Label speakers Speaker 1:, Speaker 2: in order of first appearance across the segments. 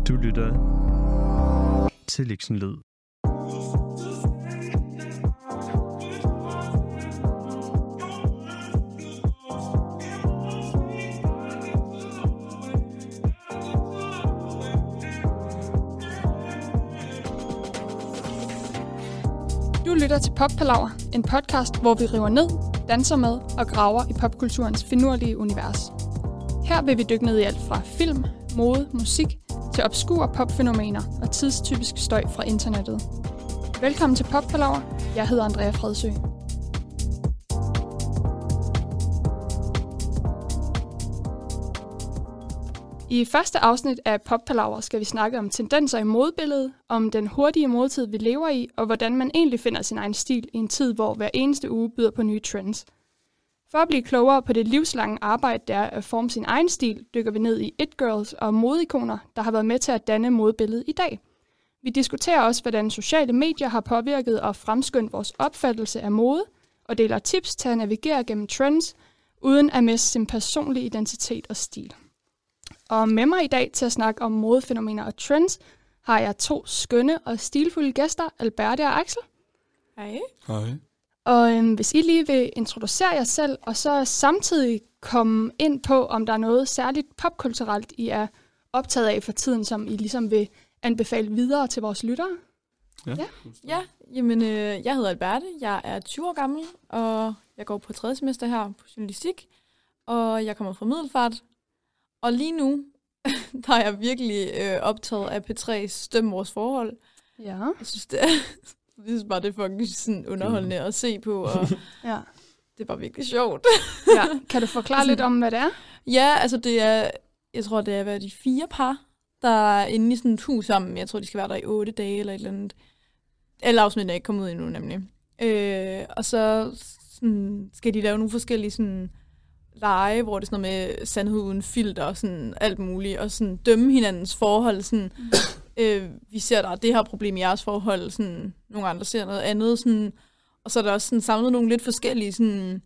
Speaker 1: Du lytter til Lektionlyd.
Speaker 2: Du lytter til Poppalaver, en podcast, hvor vi river ned, danser med og graver i popkulturens finurlige univers. Her vil vi dykke ned i alt fra film, mode, musik til obskure popfænomener og tidstypisk støj fra internettet. Velkommen til Poppalaver. Jeg hedder Andrea Fredsø. I første afsnit af Poppalaver skal vi snakke om tendenser i modebilledet, om den hurtige modetid, vi lever i, og hvordan man egentlig finder sin egen stil i en tid, hvor hver eneste uge byder på nye trends. For at blive klogere på det livslange arbejde, der er at forme sin egen stil, dykker vi ned i it-girls og modeikoner, der har været med til at danne modebilledet i dag. Vi diskuterer også, hvordan sociale medier har påvirket og fremskyndt vores opfattelse af mode, og deler tips til at navigere gennem trends, uden at miste sin personlige identitet og stil. Og med mig i dag til at snakke om modefænomener og trends, har jeg to skønne og stilfulde gæster, Alberte og Axel.
Speaker 3: Hej.
Speaker 4: Hej.
Speaker 2: Og hvis I lige vil introducere jer selv, og så samtidig komme ind på, om der er noget særligt popkulturelt, I er optaget af for tiden, som I ligesom vil anbefale videre til vores lyttere.
Speaker 3: Ja, jamen, jeg hedder Alberte, jeg er 20 år gammel, og jeg går på 3. semester her på journalistik, og jeg kommer fra Middelfart. Og lige nu, der er jeg virkelig optaget af P3's Døm vores forhold.
Speaker 2: Ja.
Speaker 3: Jeg synes, det er bare det er fucking sådan underholdende at se på, og
Speaker 2: Ja.
Speaker 3: det er bare virkelig sjovt.
Speaker 2: Ja. Kan du forklare lidt om, hvad det er?
Speaker 3: Ja, altså det er, jeg tror det er de 4 par, der er inde i sådan et hus sammen. Jeg tror, de skal være der i 8 dage eller et eller andet. Alle afsnit er ikke kommet ud endnu, nemlig. Og så sådan, skal de lave nogle forskellige sådan lege, hvor det er sådan noget med sandhed uden filter og sådan alt muligt, og sådan dømme hinandens forhold. Sådan, vi ser, der er det her problem i jeres forhold, sådan, nogle andre ser noget andet. Sådan, og så er der også sådan, samlet nogle lidt forskellige, sådan,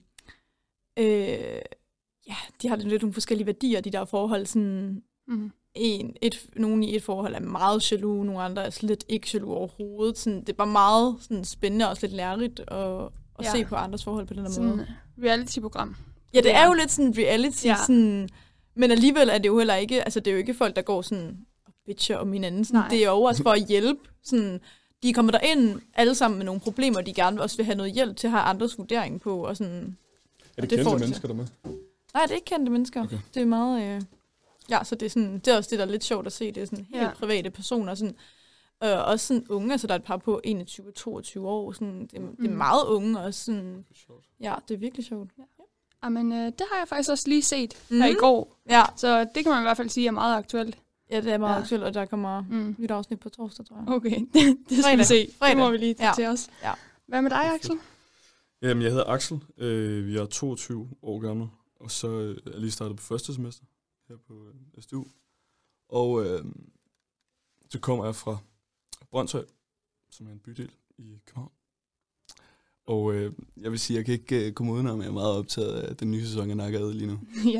Speaker 3: de har lidt nogle forskellige værdier, de der forhold. Sådan, nogle i et forhold er meget jaloux, nogle andre er slet ikke jaloux overhovedet. Sådan, det er bare meget sådan, spændende og også lidt lærerigt at se på andres forhold på den her
Speaker 2: Sådan
Speaker 3: måde.
Speaker 2: reality-program.
Speaker 3: Ja, det er jo lidt sådan reality,
Speaker 2: Ja.
Speaker 3: sådan, men alligevel er det jo heller ikke, altså det er jo ikke folk, der går sådan og bitcher om hinanden. Sådan, det er jo også for at hjælpe. Sådan, de kommer derind alle sammen med nogle problemer, de gerne også vil have noget hjælp til at have andres vurdering på. Og sådan,
Speaker 4: Er det kendte mennesker, der med?
Speaker 3: Nej, det er ikke kendte mennesker. Okay. Det er meget... så det er, sådan, det er også det, der er lidt sjovt at se. Det er sådan helt private personer. Sådan, også sådan unge, altså der er et par på 21 og 22 år. Sådan, det er meget unge også. Sådan, ja, det er virkelig sjovt. Ja.
Speaker 2: Jamen, det har jeg faktisk også lige set her i går.
Speaker 3: Ja.
Speaker 2: Så det kan man i hvert fald sige er meget aktuelt.
Speaker 3: Ja, det er meget aktuelt, og der kommer nyt afsnit på torsdag, tror jeg.
Speaker 2: Okay, det skal vi se. Det må vi lige tage til os. Ja. Hvad med dig, Axel?
Speaker 4: Jamen, jeg hedder Axel. Vi er 22 år gammel, og så er jeg lige startet på første semester her på SDU. Og så kommer jeg fra Brøndshøj, som er en bydel i København. Og jeg vil sige, at jeg kan ikke komme udenom, at jeg er meget optaget af den nye sæson af Nakket lige nu.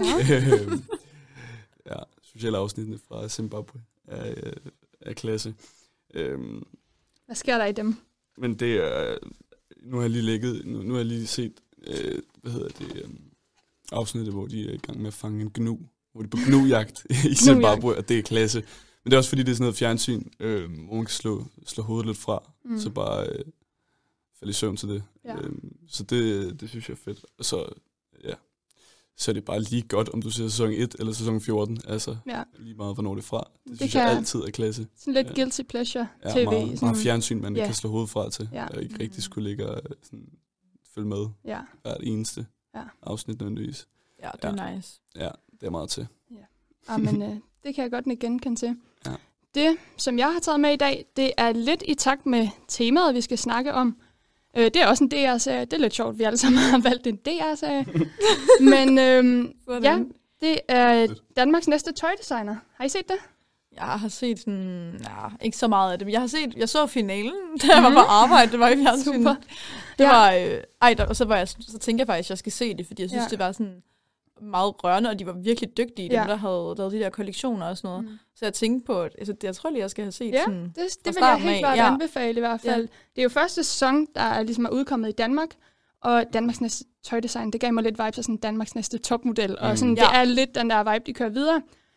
Speaker 2: Ja.
Speaker 4: Sociale afsnittene fra Zimbabwe er klasse.
Speaker 2: Hvad sker der i dem?
Speaker 4: Men det er... Nu har jeg lige set, afsnittet, hvor de er i gang med at fange en gnu. Hvor de er på gnujagt i Zimbabwe, og det er klasse. Men det er også fordi, det er sådan noget fjernsyn, hvor man kan slå hovedet lidt fra. Så bare... falde i søvn til det. Ja. Så det synes jeg er fedt. Og så er det bare lige godt, om du ser sæson 1 eller sæson 14. Altså lige meget, hvornår det er fra. Det synes jeg altid er klasse.
Speaker 2: Sådan lidt guilty pleasure
Speaker 4: TV. Meget fjernsyn, man kan slå hovedet fra til. Og ikke rigtig skulle ligge og følge med. Hvert eneste afsnit nødvendigvis.
Speaker 3: Ja, det er nice.
Speaker 4: Ja, det er meget til.
Speaker 2: Ja, men det kan jeg godt genkende til.
Speaker 4: Ja.
Speaker 2: Det, som jeg har taget med i dag, det er lidt i takt med temaet, vi skal snakke om. Det er også en DR-serie. Det er lidt sjovt, vi alle sammen har valgt en DR-serie. Men det er Danmarks næste tøjdesigner. Har I set det?
Speaker 3: Jeg har set sådan, ikke så meget af det, men jeg så finalen, da jeg var på arbejde, det var i fjernsynet. Det var, og så tænkte jeg faktisk, at jeg skal se det, fordi jeg synes, det var sådan meget rørende, og de var virkelig dygtige, dem der havde lavet de der kollektioner og sådan noget. Så jeg tænkte på, altså, jeg tror lige, jeg skal have set sådan
Speaker 2: det vil jeg helt klart anbefale i hvert fald. Det er jo første sæson, der ligesom er udkommet i Danmark, og Danmarks næste tøjdesign, det gav mig lidt vibes af sådan Danmarks næste topmodel, og sådan, det er lidt den der vibe, de kører videre.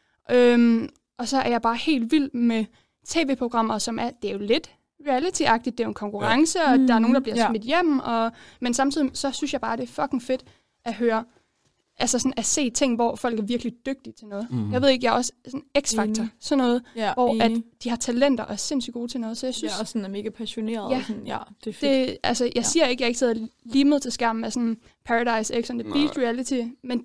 Speaker 2: Og så er jeg bare helt vild med tv-programmer, som det er jo lidt reality-agtigt, det er jo en konkurrence, og der er nogen, der bliver smidt hjem, men samtidig så synes jeg bare, det er fucking fedt at høre, altså sådan at se ting, hvor folk er virkelig dygtige til noget. Jeg ved ikke, jeg er også sådan X-faktor, sådan noget, hvor at de har talenter og er sindssygt gode til noget, så jeg synes...
Speaker 3: Ja, og sådan er mega passioneret.
Speaker 2: Ja,
Speaker 3: og sådan, det er fedt.
Speaker 2: Altså, jeg siger ikke, jeg ikke sidder limet til skærmen af sådan Paradise X on the Beach reality, men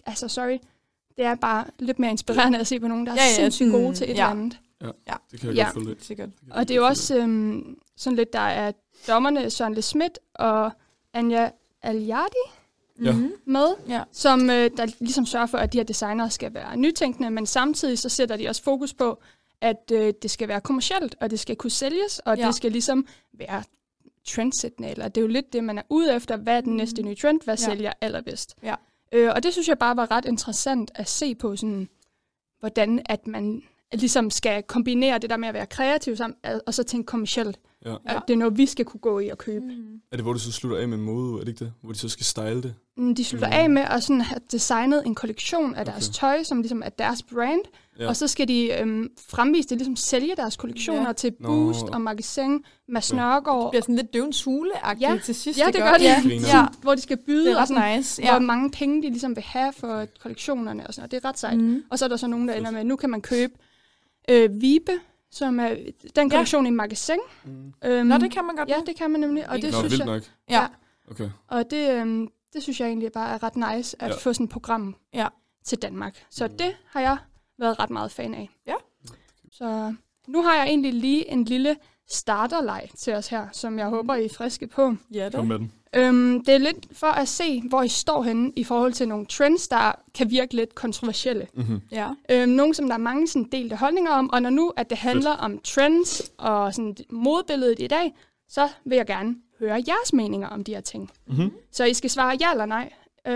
Speaker 2: det er bare lidt mere inspirerende at se på nogen, der er sindssygt gode til et eller andet.
Speaker 4: Ja, det kan jeg godt følge lidt.
Speaker 3: Sikkert.
Speaker 2: Og det er jo også sådan lidt, der er dommerne Søren Le Schmidt og Anja Aliardi med, som der ligesom sørger for, at de her designere skal være nytænkende, men samtidig så sætter de også fokus på, at det skal være kommercielt, og det skal kunne sælges, og det skal ligesom være trendsættende, eller det er jo lidt det, man er ude efter, hvad er den næste nye trend, hvad sælger allerbedst. Ja. Og det synes jeg bare var ret interessant at se på, sådan, hvordan at man ligesom skal kombinere det der med at være kreativ sammen, og så tænke kommercielt. At det er noget, vi skal kunne gå i og købe.
Speaker 4: Er det, hvor du så slutter af med mode, er det ikke det? Hvor de så skal style det?
Speaker 2: De slutter af med at sådan have designet en kollektion af deres tøj, som ligesom er deres brand, og så skal de fremvise det, ligesom sælge deres kollektioner til Boost og Magasin, Mads Nørgaard.
Speaker 3: Det bliver sådan lidt Døvens Hule-agtigt til sidst.
Speaker 2: Ja, det gør det. Hvor de skal byde,
Speaker 3: det er
Speaker 2: og sådan,
Speaker 3: nice.
Speaker 2: hvor mange penge de ligesom vil have for kollektionerne og sådan noget. Det er ret sejt. Og så er der så nogen, der ender med, nu kan man købe Vibe, som er den kollektion i Magasin.
Speaker 3: Nå, det kan man godt.
Speaker 2: Ja, det kan man nemlig. Og det synes jeg.
Speaker 4: Nok.
Speaker 2: Ja.
Speaker 4: Okay.
Speaker 2: Og det synes jeg egentlig bare er ret nice at få sådan et program til Danmark. Så det har jeg været ret meget fan af. Ja. Så nu har jeg egentlig lige en lille starterleg til os her, som jeg håber, I er friske på.
Speaker 3: Ja,
Speaker 4: kom med den.
Speaker 2: Det er lidt for at se, hvor I står henne i forhold til nogle trends, der kan virke lidt kontroversielle. Nogle, som der er mange sådan, delte holdninger om, og når nu at det handler om trends og sådan, modbilledet i dag, så vil jeg gerne høre jeres meninger om de her ting. Så I skal svare ja eller nej.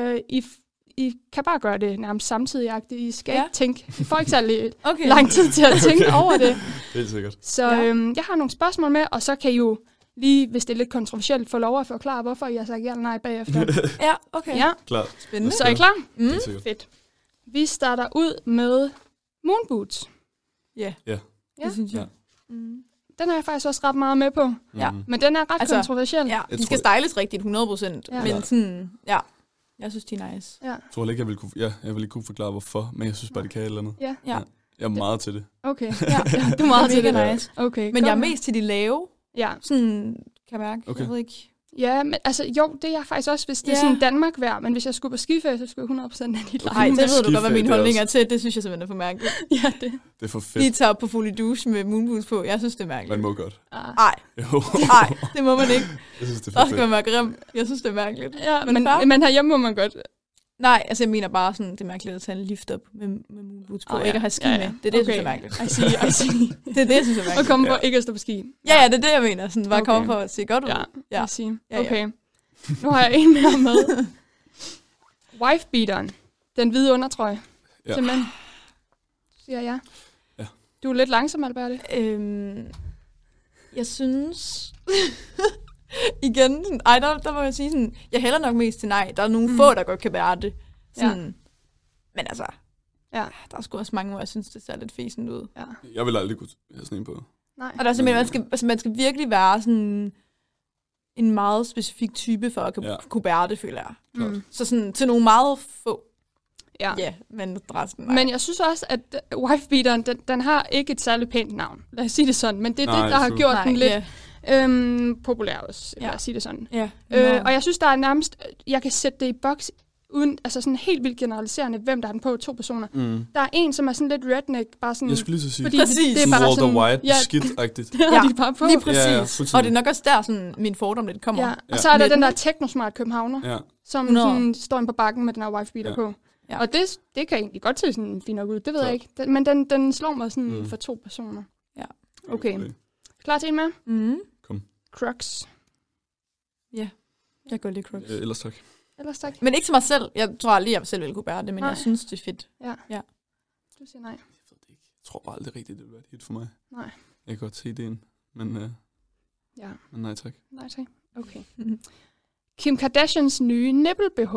Speaker 2: I kan bare gøre det nærmest samtidig-agtigt. I skal ikke tænke. I får ikke særlig lang tid til at tænke over det.
Speaker 4: Helt sikkert.
Speaker 2: Så jeg har nogle spørgsmål med, og så kan I jo lige, hvis det er lidt kontroversielt, få lov at forklare, hvorfor I har sagt ja eller nej bagefter.
Speaker 3: Ja, okay.
Speaker 2: Ja.
Speaker 4: Klar.
Speaker 3: Spændende.
Speaker 2: Så er I klar?
Speaker 4: Fedt.
Speaker 2: Vi starter ud med moonboots.
Speaker 3: Ja, det synes jeg.
Speaker 2: Den er jeg faktisk også ret meget med på. Men den er ret kontroversiel.
Speaker 3: Ja, de skal styles rigtigt 100%. Men sådan, jeg synes, de er nice.
Speaker 4: Jeg tror ikke, jeg vil ikke kunne forklare, hvorfor, men jeg synes bare, det kan et eller andet.
Speaker 2: Ja.
Speaker 4: Jeg er meget til det.
Speaker 2: Okay, du er meget til det.
Speaker 3: Nice.
Speaker 2: Okay,
Speaker 3: men jeg er mest til de lave.
Speaker 2: Ja.
Speaker 3: Sådan, kan jeg mærke.
Speaker 2: Jeg ved ikke. Ja, men altså, jo, det er jeg faktisk også, hvis det er sådan Danmark-vejr, men hvis jeg skulle på skiferie, så skulle jeg 100% af de lave.
Speaker 3: Nej, det ved du godt, hvad min holdning er til. Det synes jeg simpelthen er for mærkeligt.
Speaker 2: Ja, det
Speaker 4: er for fedt.
Speaker 3: Lige tager op på Folie Douche med moonboots på. Jeg synes, det er mærkeligt.
Speaker 4: Man må godt.
Speaker 3: Nej, det må man ikke.
Speaker 4: Jeg synes, det er for fedt.
Speaker 3: Der skal man være grim. Jeg synes, det er mærkeligt.
Speaker 2: Ja, men herhjemme må man godt.
Speaker 3: Nej, altså jeg mener bare sådan, det er mærkeligt at tage en lift op med moonboots på, ikke at have ski med. Det er det, jeg synes er mærkeligt.
Speaker 2: I see.
Speaker 3: Det er det, jeg synes er mærkeligt.
Speaker 2: Og komme på ikke at stå på ski.
Speaker 3: Ja, det er det, jeg mener. Sådan bare komme for at se godt ud.
Speaker 2: Ja, I see. Okay. Nu har jeg en mere med. Wifebeateren. Den hvide undertrøje. Til mænd. Siger jeg.
Speaker 4: Ja.
Speaker 2: Du er lidt langsom, Alberte.
Speaker 3: Jeg synes... Igen, der må jeg sige sådan, jeg hælder nok mest til nej. Der er nogle få, der godt kan bære det. Sådan, men altså, der er sgu også mange, hvor jeg synes, det ser lidt fæsent ud. Ja.
Speaker 4: Jeg vil aldrig kunne have sådan en på.
Speaker 2: Nej.
Speaker 3: Og der er simpelthen, man skal virkelig være sådan en meget specifik type, for at kunne bære det, føler jeg. Så sådan, til nogle meget få. Ja, men resten nej.
Speaker 2: Men jeg synes også, at wifebeateren, den har ikke et særligt pænt navn. Lad os sige det sådan. Men det er det, der har gjort den lidt... populær også, lad os sige det sådan. Og jeg synes, der er nærmest, jeg kan sætte det i boks, uden, altså sådan helt vildt generaliserende, hvem der er den på, 2 personer. Der er en, som er sådan lidt redneck, bare sådan...
Speaker 4: Jeg skulle lige så sige,
Speaker 2: præcis.
Speaker 4: Det er bare Walter White, skidt-agtigt.
Speaker 2: Det har de bare på.
Speaker 3: Lige præcis. Og det er nok også der, sådan, min fordom lidt kommer.
Speaker 2: Ja. Og så er der den der teknosmart københavner, som sådan, står inde på bakken med den her wifebeater på. Ja. Og det kan egentlig godt se sådan fint nok ud, det ved jeg ikke. Men den slår mig sådan for 2 personer. Ja. Okay. Klar til en med?
Speaker 4: Kom.
Speaker 2: Crocs.
Speaker 3: Ja, jeg går lige Crocs.
Speaker 4: Ellers tak.
Speaker 2: Ellers tak.
Speaker 3: Men ikke til mig selv. Jeg tror aldrig, jeg selv ville kunne bære det, men
Speaker 2: Nej.
Speaker 3: jeg synes, det er fedt.
Speaker 2: Du siger nej.
Speaker 4: Jeg ved det ikke. Jeg tror bare aldrig rigtigt, det vil være et hit for mig.
Speaker 2: Nej.
Speaker 4: Jeg kan godt se ideen, men
Speaker 2: Ja.
Speaker 4: men nej tak.
Speaker 2: Nej tak. Okay. Kim Kardashians nye nipple-BH.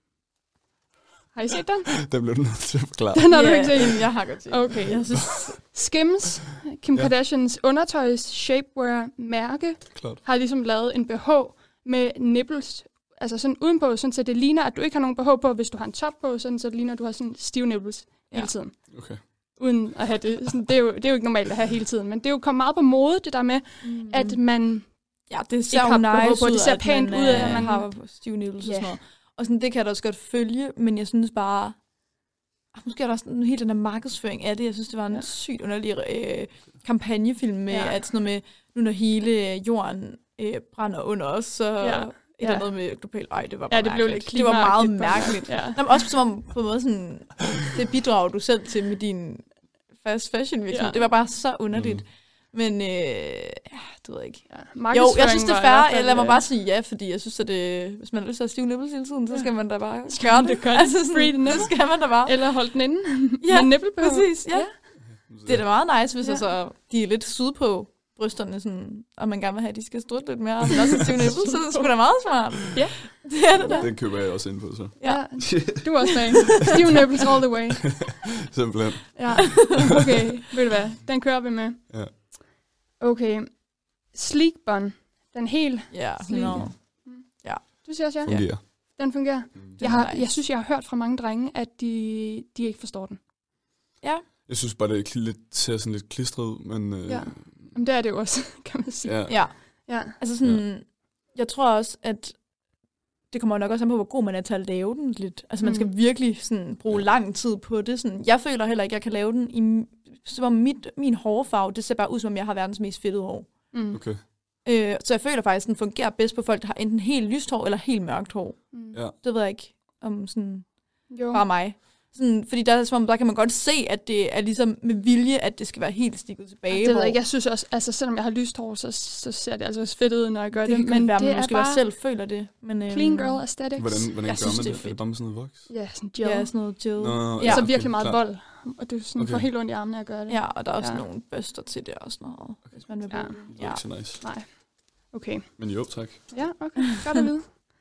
Speaker 2: Har I set den?
Speaker 4: Den blev du nødt til at forklare.
Speaker 2: Den har du ikke set.
Speaker 3: Jeg har godt set.
Speaker 2: Okay.
Speaker 3: Jeg synes,
Speaker 2: Skims, Kim Kardashians undertøjs shapewear-mærke,
Speaker 4: Klart.
Speaker 2: har ligesom lavet en BH med nipples, altså sådan udenpå, sådan så det ligner, at du ikke har nogen BH på, hvis du har en top på, sådan så det ligner, at du har sådan stive nipples hele tiden.
Speaker 4: Okay.
Speaker 2: Uden at have det. Sådan, det er jo ikke normalt at have hele tiden, men det er jo kommet meget på mode, det der med, at man
Speaker 3: ja, det ser
Speaker 2: ikke
Speaker 3: jo
Speaker 2: har BH
Speaker 3: nice
Speaker 2: på. Det
Speaker 3: ud,
Speaker 2: ser
Speaker 3: at
Speaker 2: pænt
Speaker 3: man,
Speaker 2: ud, at man
Speaker 3: har stive nipples og
Speaker 2: Ja.
Speaker 3: sådan noget. Og sådan, det kan jeg da også godt følge, men jeg synes bare, måske er der også hele den der markedsføring af det. Jeg synes, det var en sygt underlig kampagnefilm med, at sådan noget med, nu når hele jorden brænder under os, så et eller andet med globalt. Ej, det var bare
Speaker 2: det blev
Speaker 3: mærkeligt.
Speaker 2: lidt
Speaker 3: Det var meget
Speaker 2: klimaagtigt,
Speaker 3: mærkeligt.
Speaker 2: Ja.
Speaker 3: Nå, men også som om, på en måde sådan, det bidrager du selv til med din fast fashion virksomhed.
Speaker 2: Ja.
Speaker 3: Det var bare så underligt. Men det ved jeg ikke.
Speaker 2: Ja,
Speaker 3: Jo, jeg synes, det er fair.
Speaker 2: fair.
Speaker 3: Lad mig bare sige ja, fordi jeg synes, at hvis man har lyst til at have stive nipples hele tiden, så skal man da bare
Speaker 2: Skal
Speaker 3: gøre
Speaker 2: man
Speaker 3: det.
Speaker 2: da gøre det. Free the nipple.
Speaker 3: det skal man da bare.
Speaker 2: Eller holde den inde
Speaker 3: Ja,
Speaker 2: med nipple-BH.
Speaker 3: præcis. Ja. Det er da meget nice, hvis
Speaker 2: Ja.
Speaker 3: altså, de er lidt sydpå brysterne, sådan, og man gerne vil have, at de skal strutte lidt mere, men også stive nipples, så det er sgu da meget smart.
Speaker 2: Ja.
Speaker 3: Det er det da.
Speaker 4: Den køber jeg også ind på, så.
Speaker 2: Ja, du er også fan. Stive nipples all the way.
Speaker 4: Simpelthen.
Speaker 2: Ja, okay. Ved du hvad? Den kører vi med.
Speaker 4: Ja.
Speaker 2: Okay. Sleek bun. Den helt...
Speaker 3: Ja,
Speaker 2: Sleek.
Speaker 3: no.
Speaker 2: Du siger også ja?
Speaker 4: Fungerer.
Speaker 2: Den fungerer.
Speaker 3: Den er nice.
Speaker 2: Jeg synes, jeg har hørt fra mange drenge, at de ikke forstår den.
Speaker 3: Ja.
Speaker 4: Jeg synes bare, det er ser sådan lidt klistret ud, men...
Speaker 2: Ja. Men det er det jo også, kan man sige.
Speaker 4: Ja.
Speaker 3: Ja.
Speaker 2: Ja.
Speaker 3: Altså sådan, jeg tror også, at det kommer nok også an på, hvor god man er til at lave den lidt. Altså man skal virkelig sådan bruge lang tid på det. Sådan, jeg føler heller ikke, at jeg kan lave den i... Så min hårfarve, det ser bare ud, som om jeg har verdens mest fedtede hår.
Speaker 4: Okay.
Speaker 3: Så jeg føler faktisk, at den fungerer bedst på folk, der har enten helt lyst hår eller helt mørkt hår.
Speaker 4: Ja.
Speaker 3: Det ved jeg ikke om sådan
Speaker 2: Jo.
Speaker 3: bare mig. Sådan, fordi der kan man godt se, at det er ligesom med vilje, at det skal være helt stikket tilbage.
Speaker 2: Det ved jeg ikke. Jeg synes også, altså selvom jeg har lyst hår, så ser det altså også fedt ud, når jeg gør det.
Speaker 3: Det kan være,
Speaker 2: det
Speaker 3: man måske bare selv føler det. Men,
Speaker 2: clean girl aesthetics.
Speaker 4: Hvordan
Speaker 3: Jeg
Speaker 4: gør
Speaker 3: synes,
Speaker 4: man
Speaker 3: det er
Speaker 4: det? Er
Speaker 3: fedt.
Speaker 4: det bare med sådan noget voks?
Speaker 2: Ja, sådan gel.
Speaker 3: Ja, sådan noget gel.
Speaker 4: Nå,
Speaker 3: Ja.
Speaker 2: Så
Speaker 4: okay,
Speaker 2: virkelig meget
Speaker 4: klart.
Speaker 2: vold. Og du sådan får helt ondt i armene at gøre det.
Speaker 3: Ja, og der er også nogle børster til det og sådan noget, hvis man vil bruge det.
Speaker 4: Det er ikke så nice.
Speaker 2: Nej. Okay.
Speaker 4: Men jo, tak.
Speaker 2: Ja, okay. Godt at vide.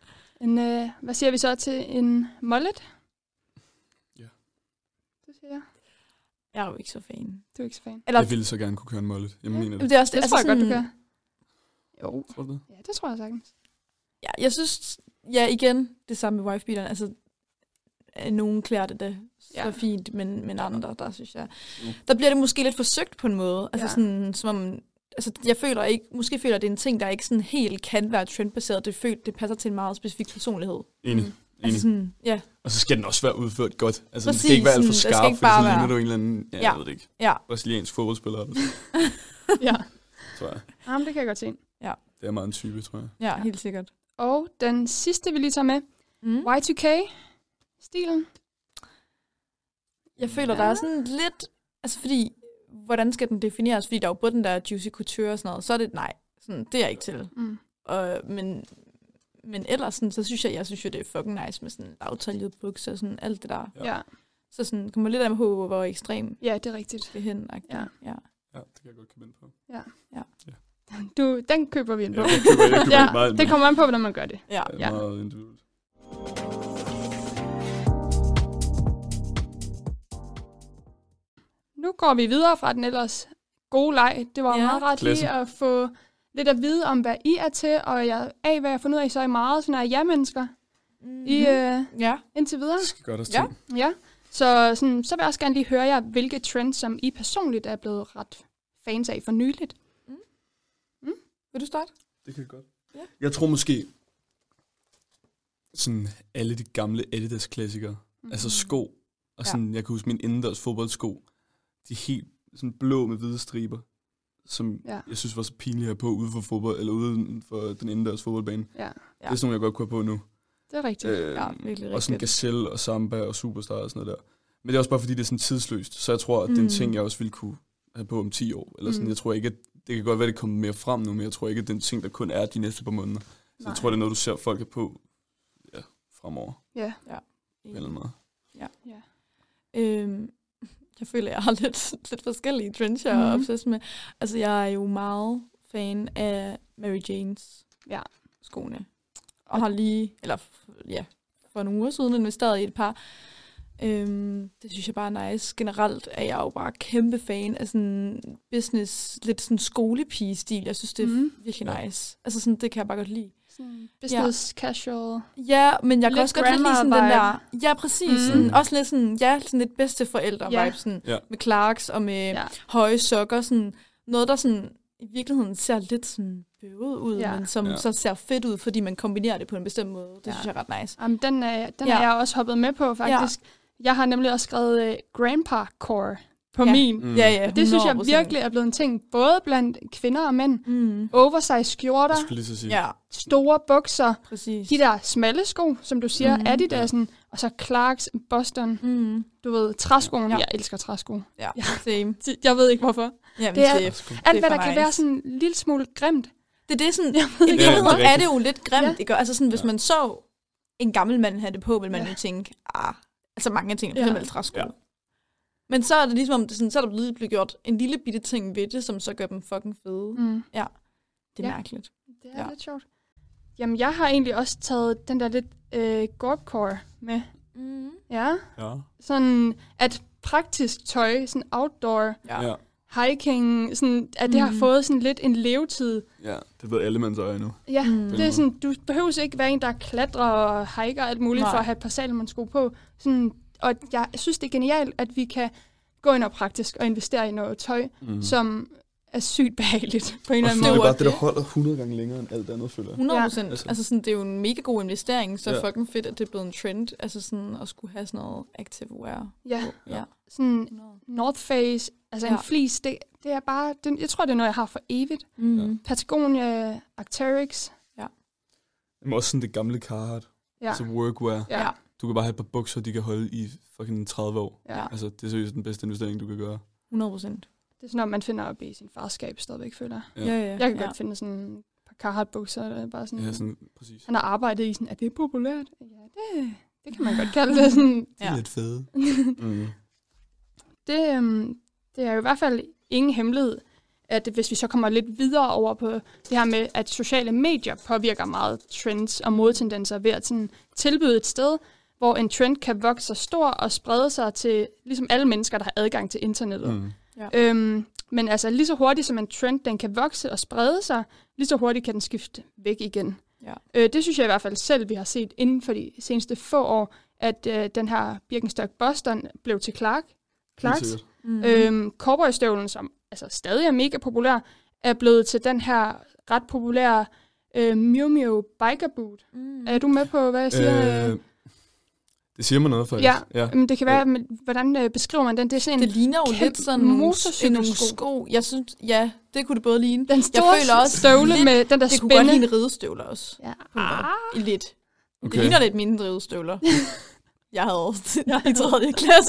Speaker 2: Hvad siger vi så til en mullet?
Speaker 4: Ja.
Speaker 2: Du siger ja.
Speaker 3: Jeg er jo ikke så fan.
Speaker 2: Du er ikke så fan.
Speaker 3: Eller,
Speaker 4: Jeg ville så gerne kunne køre en mullet. Jeg mener det.
Speaker 3: det er også
Speaker 2: Det
Speaker 3: altså
Speaker 2: tror jeg godt, du
Speaker 3: sådan-
Speaker 2: kan. Jo.
Speaker 4: Tror du det?
Speaker 2: Ja, det tror jeg sagtens.
Speaker 3: Ja, jeg synes, igen, det samme med wifebeateren. Altså, nogen klæder det da så fint, men andre, der synes jeg... Der bliver det måske lidt forsøgt på en måde. Altså sådan, som om... Altså, jeg føler ikke... Måske føler, det er en ting, der ikke sådan helt kan være trendbaseret. Det passer til en meget specifik personlighed.
Speaker 4: Enig.
Speaker 3: Altså sådan, ja.
Speaker 4: Og så skal den også være udført godt. Altså,
Speaker 3: Præcis,
Speaker 4: den skal ikke være alt for
Speaker 3: sådan, der skal
Speaker 4: skarp,
Speaker 3: ikke
Speaker 4: for så
Speaker 3: bare
Speaker 4: ligner
Speaker 3: være-
Speaker 4: du en eller anden, jeg ved det ikke,
Speaker 3: Ja.
Speaker 4: brasiliansk fodboldspiller. Eller sådan,
Speaker 2: Ja.
Speaker 4: tror jeg.
Speaker 2: Jamen, det kan jeg godt se.
Speaker 4: Det er meget en type, tror jeg.
Speaker 3: Ja, helt sikkert.
Speaker 2: Og den sidste, vi lige tager med. Y2K-stilen.
Speaker 3: Jeg føler, der er sådan lidt... Altså, fordi... Hvordan skal den defineres? Fordi der er jo både den der juicy couture og sådan noget. Så er det nej. Sådan, det er jeg ikke til. Men ellers, sådan, så synes jeg jo, det er fucking nice med sådan lavtaljet bukser og sådan alt det der.
Speaker 2: Ja.
Speaker 3: Så sådan, kommer lidt af på, hvor ekstrem
Speaker 2: Ja, det er rigtigt.
Speaker 3: det er hen.
Speaker 2: Ja.
Speaker 4: Ja, det kan jeg godt komme ind på.
Speaker 2: Den køber vi ind på.
Speaker 4: Ja, jeg køber
Speaker 2: Ja,
Speaker 4: ikke meget ind på.
Speaker 2: det kommer an på, hvordan man gør det.
Speaker 3: Ja.
Speaker 4: Det er meget individuelt.
Speaker 2: Nu går vi videre fra den ellers gode leg. Det var meget rart lige at få lidt at vide om, hvad I er til, og hvad jeg har fundet ud af, så er I meget sådan her ja-mennesker. Indtil videre.
Speaker 4: Det skal godt os til.
Speaker 2: Ja. Så vil jeg også gerne lige høre jer, hvilke trends, som I personligt er blevet ret fans af for nyligt.
Speaker 3: Vil du starte?
Speaker 4: Det kan jeg godt.
Speaker 3: Ja.
Speaker 4: Jeg tror måske, sådan alle de gamle Adidas-klassikere, altså sko, og sådan, jeg kan huske min indendørs fodboldsko, de er helt sådan blå med hvide striber, som jeg synes var så pinlige at på ude for fodbold, eller ude for den indendørs fodboldbane.
Speaker 2: Ja.
Speaker 4: Det er sådan nogle, jeg godt kunne have på nu.
Speaker 2: Det er rigtigt.
Speaker 3: Virkelig
Speaker 4: og sådan Gazelle og Samba og Superstar og sådan noget der. Men det er også bare fordi, det er sådan tidsløst, så jeg tror, at det er en ting, jeg også ville kunne have på om 10 år. Eller sådan. Jeg tror ikke, at det kan godt være, at det kommer mere frem nu, men jeg tror ikke, at det er en ting, der kun er de næste par måneder. Så jeg tror, det er noget, du ser folk er på fremover.
Speaker 2: Ja.
Speaker 4: På en eller anden måde.
Speaker 3: Jeg føler, jeg har lidt forskellige trends, jeg er obsessed med. Altså, jeg er jo meget fan af Mary Janes skoene. Og har lige, for nogle uger siden investeret i et par. Det synes jeg bare er nice. Generelt er jeg jo bare kæmpe fan af sådan business, lidt sådan skolepige-stil. Jeg synes, det er virkelig nice. Altså sådan, det kan jeg bare godt lide.
Speaker 2: Business casual.
Speaker 3: Ja, men jeg kan
Speaker 2: lidt
Speaker 3: også godt lide sådan den der... Ja, præcis. Sådan, også lidt sådan, sådan lidt bedste forældre-vibe. Sådan, med Clarks og med høje sokker. Sådan, noget, der sådan i virkeligheden ser lidt sådan bøvet ud, men som så ser fedt ud, fordi man kombinerer det på en bestemt måde. Det synes jeg er ret nice.
Speaker 2: Jamen, den er jeg også hoppet med på, faktisk. Ja. Jeg har nemlig også skrevet grandpa core på min. Det synes jeg virkelig er blevet en ting, både blandt kvinder og mænd. Oversize skjorter, store bukser, de der smalle sko, som du siger, Adidas'en, og så Clarks, Boston, du ved, træskoen. Jeg elsker træsko.
Speaker 3: Ja, same.
Speaker 2: Jeg ved ikke hvorfor.
Speaker 3: Ja,
Speaker 2: det er alt, hvad der kan være sådan en lille smule grimt.
Speaker 3: Det er sådan, i virkeligheden er det jo lidt grimt, ikke? Altså sådan, hvis man så en gammel mand have det på, vil man jo tænke, altså mange ting, for eksempel træsko. Ja. Men så er det ligesom, så er der blevet gjort en lille bitte ting ved det, som så gør dem fucking fede. Ja, det er mærkeligt.
Speaker 2: Det er lidt sjovt. Jamen, jeg har egentlig også taget den der lidt gorpcore med. Ja. Sådan, at praktisk tøj, sådan outdoor, hiking, sådan, at det har fået sådan lidt en levetid.
Speaker 4: Ja, det ved alle mands øje nu.
Speaker 2: Ja, det er sådan, du behøver ikke være en, der klatrer og hiker alt muligt for at have et par Salomon-sko på. Sådan, og jeg synes, det er genialt, at vi kan gå ind og praktisk og investere i noget tøj, som er sygt behageligt på en eller anden måde.
Speaker 4: Det er bare det, der holder 100 gange længere end alt andet, føler jeg.
Speaker 3: 100%. Altså sådan, det er jo en mega god investering, så fucking fedt, at det er blevet en trend. Altså sådan at skulle have sådan noget active wear.
Speaker 2: Ja. Sådan North Face, altså en fleece, det er bare, jeg tror, det er noget, jeg har for evigt. Patagonia, Arc'teryx.
Speaker 4: Men også sådan det gamle Carhartt. Altså workwear. Du kan bare have et par bukser, de kan holde i fucking 30 år. Altså, det er seriøst den bedste investering, du kan gøre.
Speaker 3: 100%.
Speaker 2: Det er sådan, at man finder op i sin farskab stadigvæk, føler jeg. Jeg kan godt finde sådan et par Carhartt-bukser, bare sådan,
Speaker 4: sådan, præcis.
Speaker 2: Han har arbejdet i sådan, er det populært? Ja, det kan man godt kalde det. Sådan.
Speaker 4: Det er lidt fede.
Speaker 2: Det er jo i hvert fald ingen hemmelighed, at hvis vi så kommer lidt videre over på det her med, at sociale medier påvirker meget trends og modetendenser ved at sådan tilbyde et sted, hvor en trend kan vokse sig stor og sprede sig til ligesom alle mennesker, der har adgang til internettet. Men altså lige så hurtigt som en trend, den kan vokse og sprede sig, lige så hurtigt kan den skifte væk igen. Det synes jeg i hvert fald selv, vi har set inden for de seneste få år, at den her Birkenstock Boston blev til Clarks. Cowboystøvlen, som altså stadig er mega populær, er blevet til den her ret populære Miu Miu Biker Boot. Er du med på, hvad jeg siger?
Speaker 4: Det siger man noget, faktisk.
Speaker 2: Ja. Men det kan være, hvordan beskriver man den? Det er sådan
Speaker 3: det ligner jo lidt sådan nogle sko. Jeg synes, det kunne det både ligne.
Speaker 2: Den store støvle med den der spænde.
Speaker 3: Det kunne godt ligne ridestøvler også.
Speaker 2: Ja.
Speaker 3: Lidt. Okay. Det ligner lidt mine ridestøvler. Jeg havde i 3. klasse.